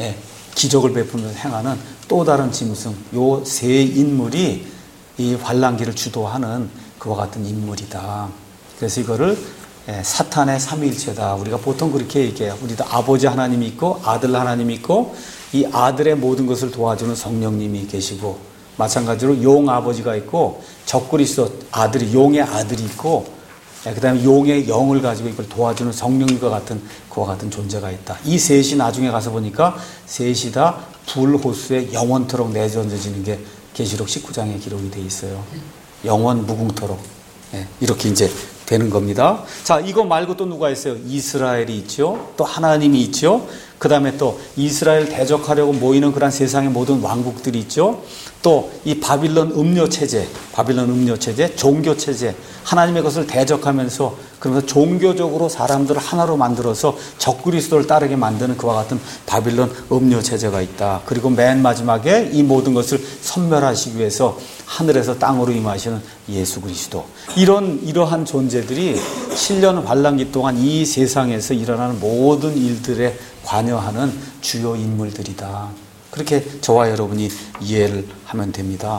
기적을 베푸면서 행하는 또 다른 짐승. 요 세 인물이 이 환란기를 주도하는 그와 같은 인물이다. 그래서 이거를 사탄의 삼위일체다. 우리가 보통 그렇게 얘기해요. 우리도 아버지 하나님이 있고 아들 하나님이 있고 이 아들의 모든 것을 도와주는 성령님이 계시고 마찬가지로 용 아버지가 있고 적그리스도 아들이 용의 아들이 있고 그 다음에 용의 영을 가지고 이걸 도와주는 성령님과 같은 그와 같은 존재가 있다. 이 셋이 나중에 가서 보니까 셋이 다 불호수에 영원토록 내던져지는 게 계시록 19장에 기록이 되어 있어요. 영원 무궁토록. 이렇게 이제 되는 겁니다. 자, 이거 말고 또 누가 있어요? 이스라엘이 있죠. 또 하나님이 있죠. 그 다음에 또 이스라엘 대적하려고 모이는 그런 세상의 모든 왕국들이 있죠. 또 이 바빌론 음료 체제, 종교 체제, 하나님의 것을 대적하면서 그러면서 종교적으로 사람들을 하나로 만들어서 적그리스도를 따르게 만드는 그와 같은 바빌론 음료 체제가 있다. 그리고 맨 마지막에 이 모든 것을 선멸하시기 위해서 하늘에서 땅으로 임하시는 예수 그리스도. 이러한 존재들이 7년 환란기 동안 이 세상에서 일어나는 모든 일들에 관여하는 주요 인물들이다. 그렇게 저와 여러분이 이해를 하면 됩니다.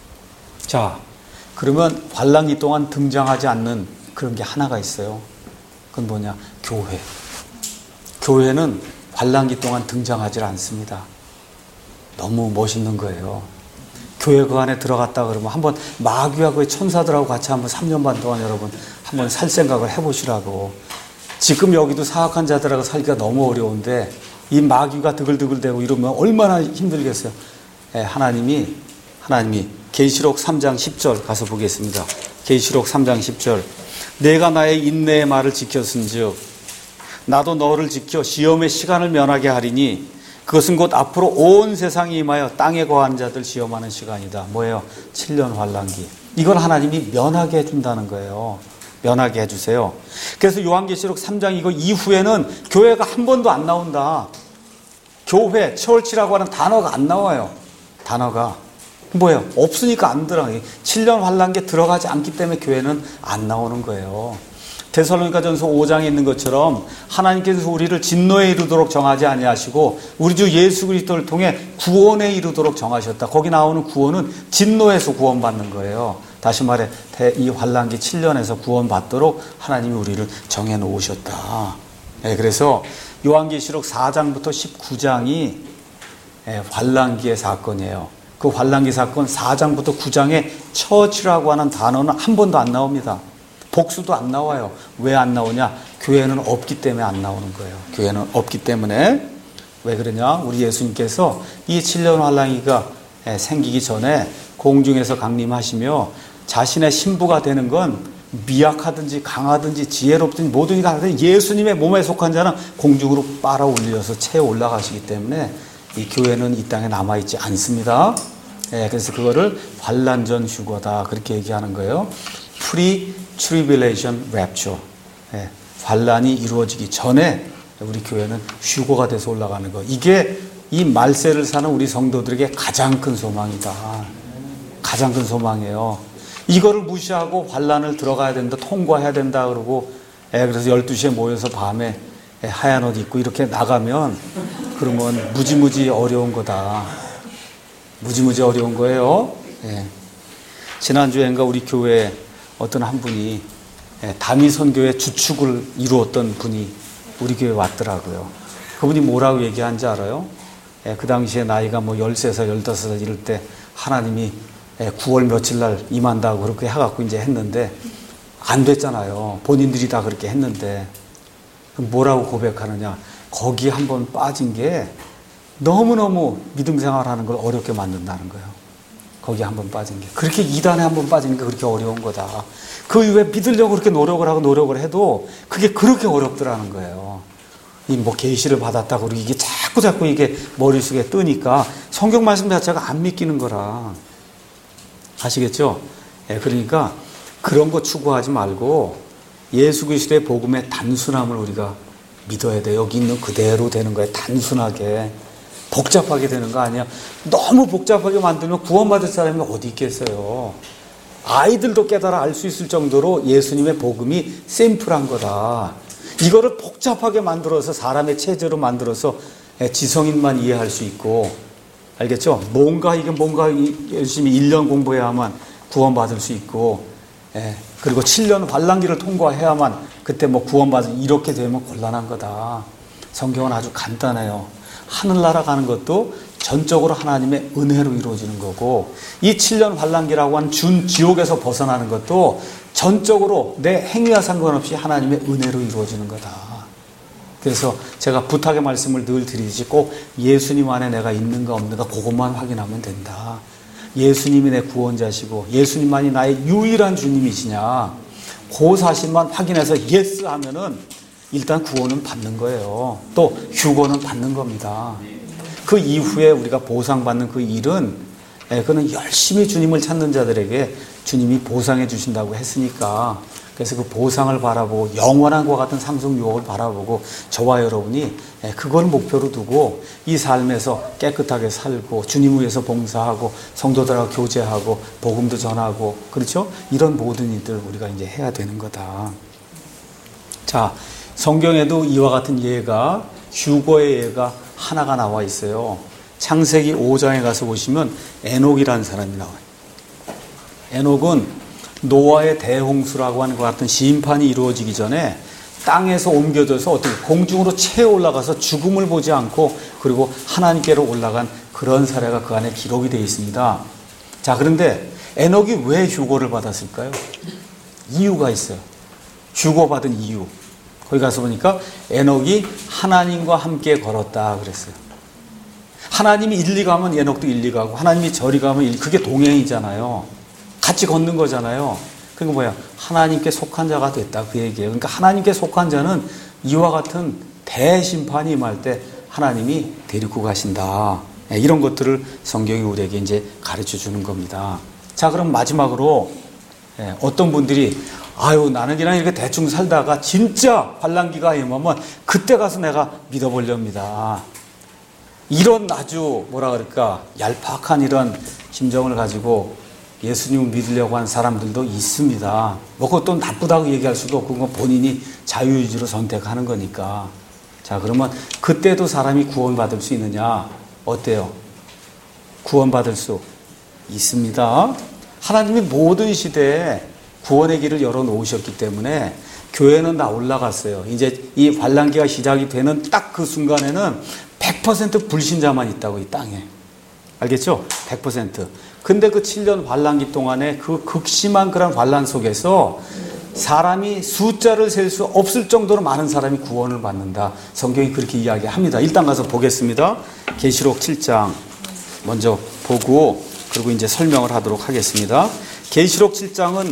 자, 그러면 환란기 동안 등장하지 않는 그런 게 하나가 있어요. 그건 뭐냐? 교회. 교회는 환란기 동안 등장하지 않습니다. 너무 멋있는 거예요. 교회 그 안에 들어갔다 그러면 한번 마귀와 그 천사들하고 같이 한번 3년 반 동안 여러분 한번 살 생각을 해보시라고. 지금 여기도 사악한 자들하고 살기가 너무 어려운데 이 마귀가 드글드글대고 이러면 얼마나 힘들겠어요. 하나님이 계시록 3장 10절 가서 보겠습니다. 계시록 3장 10절. 내가 나의 인내의 말을 지켰은즉 나도 너를 지켜 시험의 시간을 면하게 하리니 그것은 곧 앞으로 온 세상이 임하여 땅에 거한 자들 시험하는 시간이다. 뭐예요? 7년 환란기. 이걸 하나님이 면하게 해준다는 거예요. 면하게 해주세요. 그래서 요한계시록 3장 이거 이후에는 교회가 한 번도 안 나온다. 교회, 철치라고 하는 단어가 안 나와요. 단어가. 뭐예요? 없으니까 안 들어가요. 7년 환란기에 들어가지 않기 때문에 교회는 안 나오는 거예요. 데살로니가전서 5장에 있는 것처럼 하나님께서 우리를 진노에 이르도록 정하지 아니하시고 우리 주 예수 그리스도를 통해 구원에 이르도록 정하셨다. 거기 나오는 구원은 진노에서 구원받는 거예요. 다시 말해 이 환란기 7년에서 구원받도록 하나님이 우리를 정해 놓으셨다. 그래서 요한계시록 4장부터 19장이 환란기의 사건이에요. 그 환란기 사건 4장부터 9장에 처치라고 하는 단어는 한 번도 안 나옵니다. 복수도 안 나와요. 왜 안 나오냐? 교회는 없기 때문에 안 나오는 거예요. 교회는 없기 때문에. 왜 그러냐? 우리 예수님께서 이 7년 환란기가 생기기 전에 공중에서 강림하시며 자신의 신부가 되는 건 미약하든지 강하든지 지혜롭든지 모든 게 하는데 예수님의 몸에 속한 자는 공중으로 빨아 올려서 채 올라가시기 때문에 이 교회는 이 땅에 남아있지 않습니다. 그래서 그거를 환란전 휴거다 그렇게 얘기하는 거예요. Pre-tribulation rapture. 환란이 이루어지기 전에 우리 교회는 휴거가 돼서 올라가는 거. 이게 이 말세를 사는 우리 성도들에게 가장 큰 소망이다. 가장 큰 소망이에요. 이거를 무시하고 환란을 들어가야 된다, 통과해야 된다 그러고 그래서 12시에 모여서 밤에 하얀 옷 입고 이렇게 나가면 그러면 무지무지 어려운 거다. 무지무지 어려운 거예요. 지난주엔가 우리 교회에 어떤 한 분이 다미 선교의 주축을 이루었던 분이 우리 교회에 왔더라고요. 그분이 뭐라고 얘기한지 알아요? 그 당시에 나이가 뭐 13살, 15살 이럴 때 하나님이 9월 며칠 날 임한다고 그렇게 해갖고 이제 했는데 안 됐잖아요. 본인들이 다 그렇게 했는데 뭐라고 고백하느냐? 거기 한번 빠진 게 너무너무 믿음 생활하는 걸 어렵게 만든다는 거예요. 거기 한번 빠진 게. 그렇게 이단에 한번 빠지는 게 그렇게 어려운 거다. 그 이후에 믿으려고 그렇게 노력을 하고 노력을 해도 그게 그렇게 어렵더라는 거예요. 이 뭐 계시를 받았다고 그러고 이게 자꾸 이게 머릿속에 뜨니까 성경 말씀 자체가 안 믿기는 거라. 아시겠죠? 그러니까 그런 거 추구하지 말고 예수 그리스도의 복음의 단순함을 우리가 믿어야 돼. 여기 있는 그대로 되는 거예요. 단순하게. 복잡하게 되는 거 아니야. 너무 복잡하게 만들면 구원받을 사람이 어디 있겠어요. 아이들도 깨달아 알 수 있을 정도로 예수님의 복음이 심플한 거다. 이거를 복잡하게 만들어서 사람의 체제로 만들어서 지성인만 이해할 수 있고, 알겠죠? 뭔가 열심히 1년 공부해야만 구원받을 수 있고, 그리고 7년 환란기를 통과해야만 그때 뭐 구원받을, 이렇게 되면 곤란한 거다. 성경은 아주 간단해요. 하늘나라 가는 것도 전적으로 하나님의 은혜로 이루어지는 거고, 이 7년 환란기라고 하는 지옥에서 벗어나는 것도 전적으로 내 행위와 상관없이 하나님의 은혜로 이루어지는 거다. 그래서 제가 부탁의 말씀을 늘 드리듯이 꼭 예수님 안에 내가 있는가 없는가 그것만 확인하면 된다. 예수님이 내 구원자시고 예수님만이 나의 유일한 주님이시냐, 그 사실만 확인해서 예스 하면은 일단 구원은 받는 거예요. 또 휴거는 받는 겁니다. 그 이후에 우리가 보상받는 그 일은 그는 열심히 주님을 찾는 자들에게 주님이 보상해 주신다고 했으니까, 그래서 그 보상을 바라보고 영원한 것과 같은 상속 유혹을 바라보고 저와 여러분이 그걸 목표로 두고 이 삶에서 깨끗하게 살고 주님 위해서 봉사하고 성도들하고 교제하고 복음도 전하고, 그렇죠? 이런 모든 일들 우리가 이제 해야 되는 거다. 자, 성경에도 이와 같은 예가, 휴거의 예가 하나가 나와 있어요. 창세기 5장에 가서 보시면 에녹이라는 사람이 나와요. 에녹은 노아의 대홍수라고 하는 것 같은 심판이 이루어지기 전에 땅에서 옮겨져서 어떻게 공중으로 채 올라가서 죽음을 보지 않고 그리고 하나님께로 올라간 그런 사례가 그 안에 기록이 되어 있습니다. 자, 그런데 에녹이 왜 휴거를 받았을까요? 이유가 있어요. 휴거받은 이유. 거기 가서 보니까 에녹이 하나님과 함께 걸었다 그랬어요. 하나님이 일리 가면 에녹도 일리 가고 하나님이 저리 가면 그게 동행이잖아요. 같이 걷는 거잖아요. 그러니까 뭐야? 하나님께 속한 자가 됐다 그 얘기예요. 그러니까 하나님께 속한 자는 이와 같은 대심판이 임할 때 하나님이 데리고 가신다. 이런 것들을 성경이 우리에게 이제 가르쳐 주는 겁니다. 자, 그럼 마지막으로 어떤 분들이 아유, 나는 그냥 이렇게 대충 살다가 진짜 환난기가 임하면 그때 가서 내가 믿어보렵니다. 이런 아주 뭐라 그럴까 얄팍한 이런 심정을 가지고 예수님을 믿으려고 하는 사람들도 있습니다. 뭐 그것도 나쁘다고 얘기할 수도 없고 그건 본인이 자유의지로 선택하는 거니까. 자, 그러면 그때도 사람이 구원받을 수 있느냐? 어때요? 구원받을 수 있습니다. 하나님이 모든 시대에 구원의 길을 열어놓으셨기 때문에 교회는 다 올라갔어요. 이제 이 환난기가 시작이 되는 딱 그 순간에는 100% 불신자만 있다고, 이 땅에. 알겠죠? 100%. 근데 그 7년 환난기 동안에 그 극심한 그런 환난 속에서 사람이 숫자를 셀 수 없을 정도로 많은 사람이 구원을 받는다. 성경이 그렇게 이야기합니다. 일단 가서 보겠습니다. 계시록 7장 먼저 보고 그리고 이제 설명을 하도록 하겠습니다. 계시록 7장은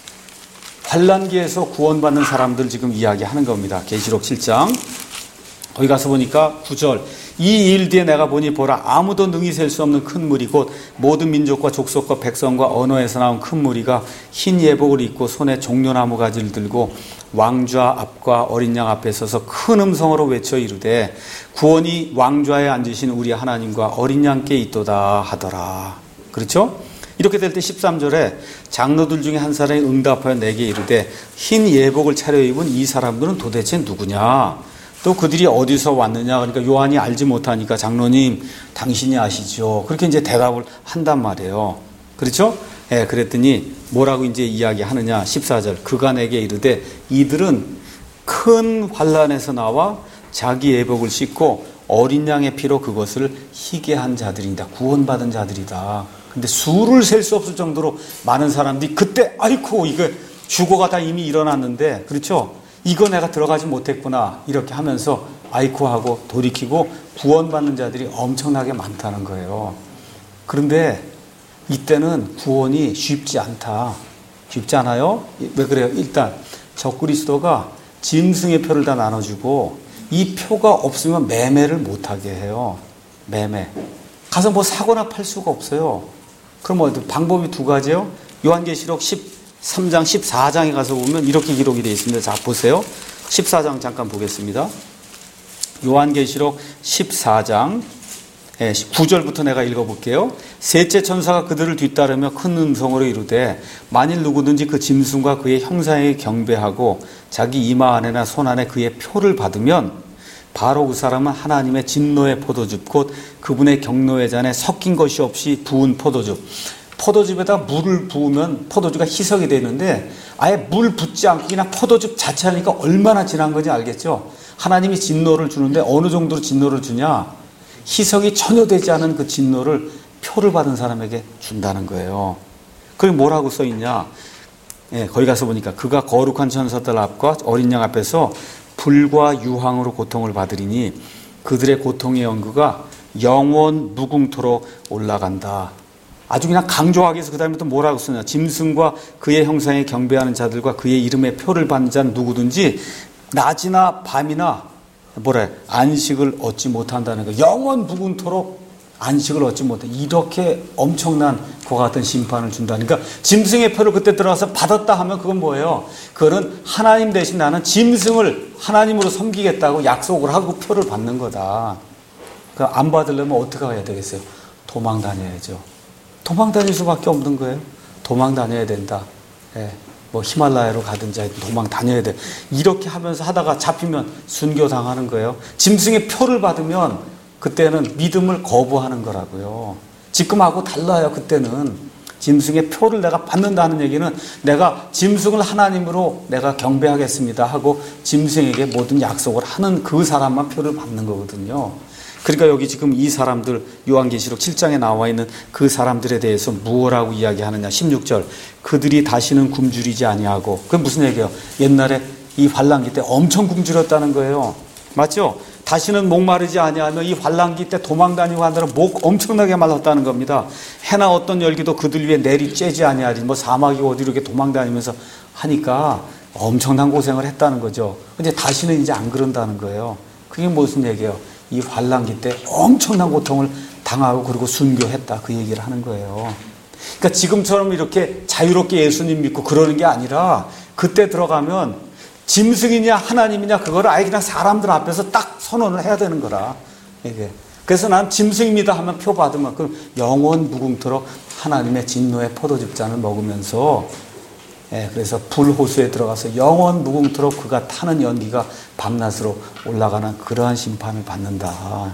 환난기에서 구원받는 사람들 지금 이야기하는 겁니다. 계시록 7장. 거기 가서 보니까 9절. 이 일 뒤에 내가 보니 보라, 아무도 능히 셀 수 없는 큰 무리 곧 모든 민족과 족속과 백성과 언어에서 나온 큰 무리가 흰 예복을 입고 손에 종려나무 가지를 들고 왕좌 앞과 어린 양 앞에 서서 큰 음성으로 외쳐 이르되 구원이 왕좌에 앉으신 우리 하나님과 어린 양께 있도다 하더라. 그렇죠? 이렇게 될 때 13절에 장로들 중에 한 사람이 응답하여 내게 이르되 흰 예복을 차려입은 이 사람들은 도대체 누구냐? 또 그들이 어디서 왔느냐? 그러니까 요한이 알지 못하니까 장로님 당신이 아시죠? 그렇게 이제 대답을 한단 말이에요. 그렇죠? 예, 그랬더니 뭐라고 이제 이야기하느냐? 14절. 그가 내게 이르되 이들은 큰 환난에서 나와 자기 예복을 씻고 어린 양의 피로 그것을 희게 한 자들이다. 구원받은 자들이다. 근데 수를 셀 수 없을 정도로 많은 사람들이 그때 아이고 이거 휴거가 다 이미 일어났는데, 그렇죠? 이거 내가 들어가지 못했구나 이렇게 하면서 아이고 하고 돌이키고 구원받는 자들이 엄청나게 많다는 거예요. 그런데 이때는 구원이 쉽지 않다. 쉽지 않아요? 왜 그래요? 일단 적그리스도가 짐승의 표를 다 나눠주고 이 표가 없으면 매매를 못하게 해요. 매매. 가서 뭐 사거나 팔 수가 없어요. 그럼 방법이 두 가지예요. 요한계시록 13장 14장에 가서 보면 이렇게 기록이 되어 있습니다. 자, 보세요. 14장 잠깐 보겠습니다. 요한계시록 14장 9절부터 내가 읽어볼게요. 셋째 천사가 그들을 뒤따르며 큰 음성으로 이르되 만일 누구든지 그 짐승과 그의 형상에 경배하고 자기 이마 안에나 손 안에 그의 표를 받으면 바로 그 사람은 하나님의 진노의 포도즙 곧 그분의 경노의 잔에 섞인 것이 없이 부은 포도즙. 포도즙에다 물을 부으면 포도즙가 희석이 되는데 아예 물 붓지 않고 그냥 포도즙 자체하니까 얼마나 진한 건지 알겠죠? 하나님이 진노를 주는데 어느 정도로 진노를 주냐? 희석이 전혀 되지 않은 그 진노를 표를 받은 사람에게 준다는 거예요. 그게 뭐라고 써 있냐? 거기 가서 보니까 그가 거룩한 천사들 앞과 어린 양 앞에서 불과 유황으로 고통을 받으리니 그들의 고통의 연구가 영원 무궁토록 올라간다. 아주 그냥 강조하기 위해서 그 다음에 또 뭐라고 쓰냐. 짐승과 그의 형상에 경배하는 자들과 그의 이름의 표를 받는 자는 누구든지 낮이나 밤이나 안식을 얻지 못한다는 거. 영원 무궁토록 안식을 얻지 못해. 이렇게 엄청난 그와 같은 심판을 준다니까. 그러니까 짐승의 표를 그때 들어가서 받았다 하면 그건 뭐예요? 그거는 하나님 대신 나는 짐승을 하나님으로 섬기겠다고 약속을 하고 표를 받는 거다. 그러니까 안 받으려면 어떻게 해야 되겠어요? 도망 다녀야죠. 도망 다닐 수밖에 없는 거예요. 도망 다녀야 된다. 예. 뭐 히말라야로 가든지 도망 다녀야 돼. 이렇게 하면서 하다가 잡히면 순교당하는 거예요. 짐승의 표를 받으면 그때는 믿음을 거부하는 거라고요. 지금하고 달라요. 그때는 짐승의 표를 내가 받는다는 얘기는 내가 짐승을 하나님으로 내가 경배하겠습니다 하고 짐승에게 모든 약속을 하는 그 사람만 표를 받는 거거든요. 그러니까 여기 지금 이 사람들 요한계시록 7장에 나와 있는 그 사람들에 대해서 무엇라고 이야기하느냐. 16절 그들이 다시는 굶주리지 아니하고. 그게 무슨 얘기예요? 옛날에 이 환란기 때 엄청 굶주렸다는 거예요. 맞죠? 다시는 목마르지 아니하며 이 환란기 때 도망 다니고 하느라 목 엄청나게 말랐다는 겁니다. 해나 어떤 열기도 그들 위에 내리 쬐지 아니하리. 뭐 사막이 어디로 이렇게 도망 다니면서 하니까 엄청난 고생을 했다는 거죠. 근데 다시는 이제 안 그런다는 거예요. 그게 무슨 얘기예요? 이 환란기 때 엄청난 고통을 당하고 그리고 순교했다. 그 얘기를 하는 거예요. 그러니까 지금처럼 이렇게 자유롭게 예수님 믿고 그러는 게 아니라 그때 들어가면 짐승이냐 하나님이냐 그거를 아예 그냥 사람들 앞에서 딱 선언을 해야 되는 거라. 이게. 그래서 난 짐승입니다 하면 표 받으면 그럼 영원 무궁토록 하나님의 진노의 포도즙 잔을 먹으면서 그래서 불호수에 들어가서 영원 무궁토록 그가 타는 연기가 밤낮으로 올라가는 그러한 심판을 받는다.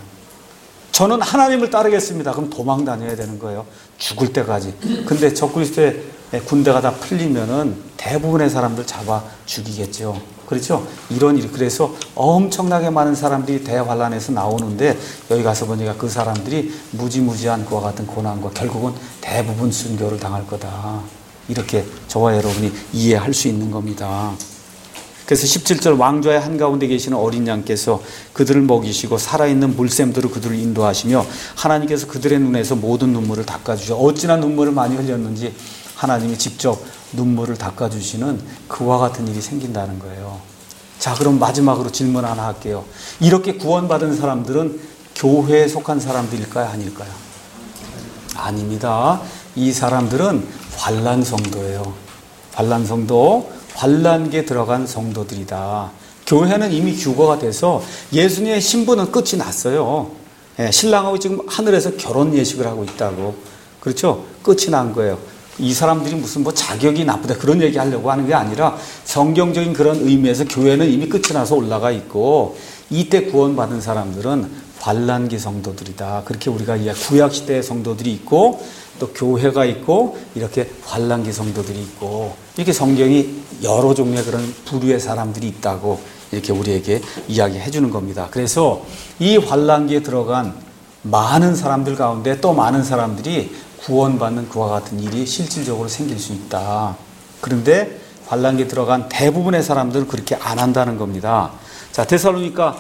저는 하나님을 따르겠습니다. 그럼 도망 다녀야 되는 거예요. 죽을 때까지. 근데 적그리스도의 군대가 다 풀리면은 대부분의 사람들 잡아 죽이겠죠. 그렇죠? 이런 일. 그래서 엄청나게 많은 사람들이 대환란에서 나오는데 여기 가서 보니까 그 사람들이 무지무지한 그와 같은 고난과 결국은 대부분 순교를 당할 거다. 이렇게 저와 여러분이 이해할 수 있는 겁니다. 그래서 17절 왕좌의 한가운데 계시는 어린 양께서 그들을 먹이시고 살아있는 물샘들로 그들을 인도하시며 하나님께서 그들의 눈에서 모든 눈물을 닦아주셔. 어찌나 눈물을 많이 흘렸는지 하나님이 직접 눈물을 닦아주시는 그와 같은 일이 생긴다는 거예요. 자, 그럼 마지막으로 질문 하나 할게요. 이렇게 구원받은 사람들은 교회에 속한 사람들일까요? 아닐까요? 아닙니다. 이 사람들은 환란 성도예요. 환란 성도, 환란기에 들어간 성도들이다. 교회는 이미 휴거가 돼서 예수님의 신분은 끝이 났어요. 신랑하고 지금 하늘에서 결혼 예식을 하고 있다고. 그렇죠? 끝이 난 거예요. 이 사람들이 무슨 뭐 자격이 나쁘다 그런 얘기 하려고 하는 게 아니라 성경적인 그런 의미에서 교회는 이미 끝이 나서 올라가 있고 이때 구원받은 사람들은 환란기 성도들이다. 그렇게 우리가 구약시대의 성도들이 있고 또 교회가 있고 이렇게 환란기 성도들이 있고 이렇게 성경이 여러 종류의 그런 부류의 사람들이 있다고 이렇게 우리에게 이야기해 주는 겁니다. 그래서 이 환란기에 들어간 많은 사람들 가운데 또 많은 사람들이 구원받는 그와 같은 일이 실질적으로 생길 수 있다. 그런데 환란기에 들어간 대부분의 사람들은 그렇게 안 한다는 겁니다. 자, 데살로니가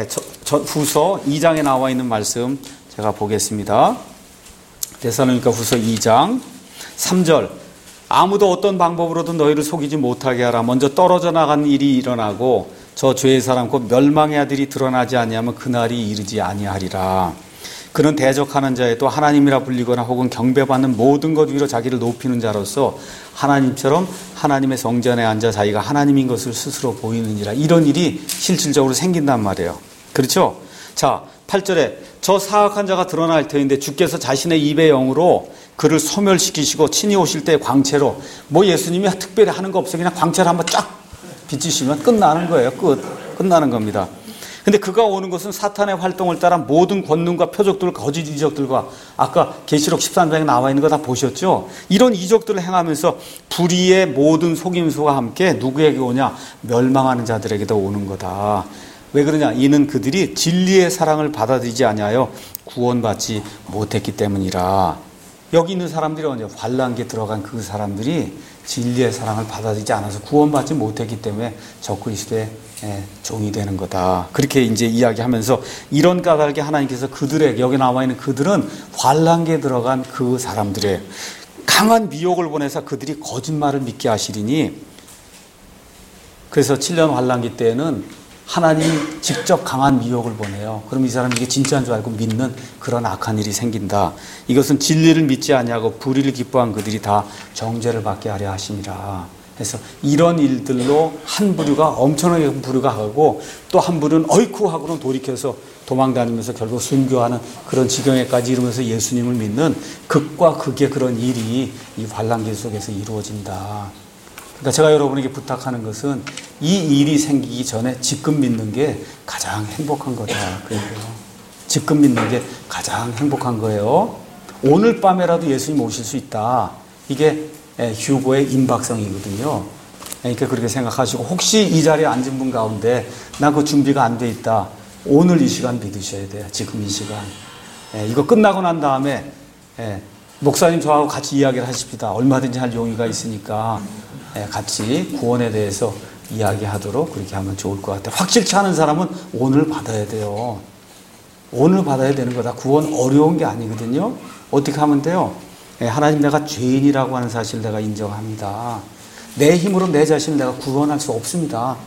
후서 2장에 나와 있는 말씀 제가 보겠습니다. 데살로니가 후서 2장 3절 아무도 어떤 방법으로든 너희를 속이지 못하게 하라. 먼저 떨어져 나간 일이 일어나고 저 죄의 사람 곧 멸망의 아들이 드러나지 아니하면 그날이 이르지 아니하리라. 그는 대적하는 자에도 하나님이라 불리거나 혹은 경배받는 모든 것 위로 자기를 높이는 자로서 하나님처럼 하나님의 성전에 앉아 자기가 하나님인 것을 스스로 보이느니라. 이런 일이 실질적으로 생긴단 말이에요. 그렇죠? 자, 8절에 저 사악한 자가 드러날 터인데 주께서 자신의 입의 영으로 그를 소멸시키시고 친히 오실 때의 광채로 뭐 예수님이 특별히 하는 거 없어요. 그냥 광채를 한번 쫙 비치시면 끝나는 거예요. 끝나는 겁니다. 근데 그가 오는 것은 사탄의 활동을 따라 모든 권능과 표적들, 거짓 이적들과 아까 계시록 13장에 나와 있는 거 다 보셨죠? 이런 이적들을 행하면서 불의의 모든 속임수와 함께 누구에게 오냐? 멸망하는 자들에게도 오는 거다. 왜 그러냐? 이는 그들이 진리의 사랑을 받아들이지 아니하여 구원받지 못했기 때문이라. 여기 있는 사람들이 언제 환란기에 들어간 그 사람들이 진리의 사랑을 받아들이지 않아서 구원받지 못했기 때문에 적그리스도의 종이 되는 거다. 그렇게 이제 이야기하면서 이런 까닭에 하나님께서 그들에게, 여기 나와 있는 그들은 환란기에 들어간 그 사람들의 강한 미혹을 보내서 그들이 거짓말을 믿게 하시리니, 그래서 7년 환란기 때에는 하나님이 직접 강한 미혹을 보내요. 그럼 이 사람이 이게 진짜인 줄 알고 믿는 그런 악한 일이 생긴다. 이것은 진리를 믿지 아니하고 불의를 기뻐한 그들이 다 정죄를 받게 하려 하심이라. 그래서 이런 일들로 한 부류가 엄청나게 부류가 하고, 또 한 부류는 어이쿠 하고는 돌이켜서 도망다니면서 결국 순교하는 그런 지경에까지 이르면서 예수님을 믿는 극과 극의 그런 일이 이 환란기 속에서 이루어진다. 그러니까 제가 여러분에게 부탁하는 것은 이 일이 생기기 전에 지금 믿는 게 가장 행복한 거다. 그래요. 지금 믿는 게 가장 행복한 거예요. 오늘 밤에라도 예수님 오실 수 있다. 이게 휴거의 임박성이거든요. 그러니까 그렇게 생각하시고, 혹시 이 자리에 앉은 분 가운데 나 그 준비가 안 돼 있다. 오늘 이 시간 믿으셔야 돼요. 지금 이 시간. 이거 끝나고 난 다음에 목사님 저하고 같이 이야기를 하십시다. 얼마든지 할 용의가 있으니까 같이 구원에 대해서 이야기하도록 그렇게 하면 좋을 것 같아요. 확실치 않은 사람은 오늘 받아야 돼요. 오늘 받아야 되는 거다. 구원 어려운 게 아니거든요. 어떻게 하면 돼요? 하나님, 내가 죄인이라고 하는 사실을 내가 인정합니다. 내 힘으로 내 자신을 내가 구원할 수 없습니다.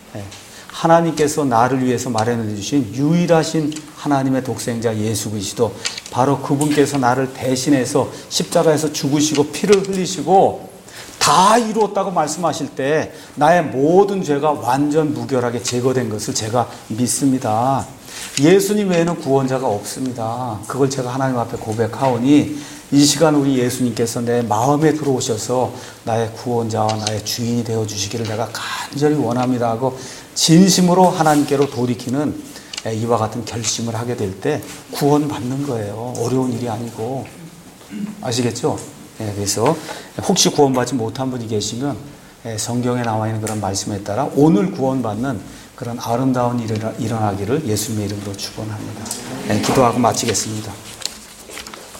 하나님께서 나를 위해서 마련해 주신 유일하신 하나님의 독생자 예수 그리스도, 바로 그분께서 나를 대신해서 십자가에서 죽으시고 피를 흘리시고 다 이루었다고 말씀하실 때 나의 모든 죄가 완전 무결하게 제거된 것을 제가 믿습니다. 예수님 외에는 구원자가 없습니다. 그걸 제가 하나님 앞에 고백하오니 이 시간 우리 예수님께서 내 마음에 들어오셔서 나의 구원자와 나의 주인이 되어주시기를 내가 간절히 원합니다 하고 진심으로 하나님께로 돌이키는 이와 같은 결심을 하게 될 때 구원받는 거예요. 어려운 일이 아니고. 아시겠죠? 그래서 혹시 구원받지 못한 분이 계시면 성경에 나와 있는 그런 말씀에 따라 오늘 구원받는 그런 아름다운 일이 일어나기를 예수님의 이름으로 축원합니다. 기도하고 마치겠습니다.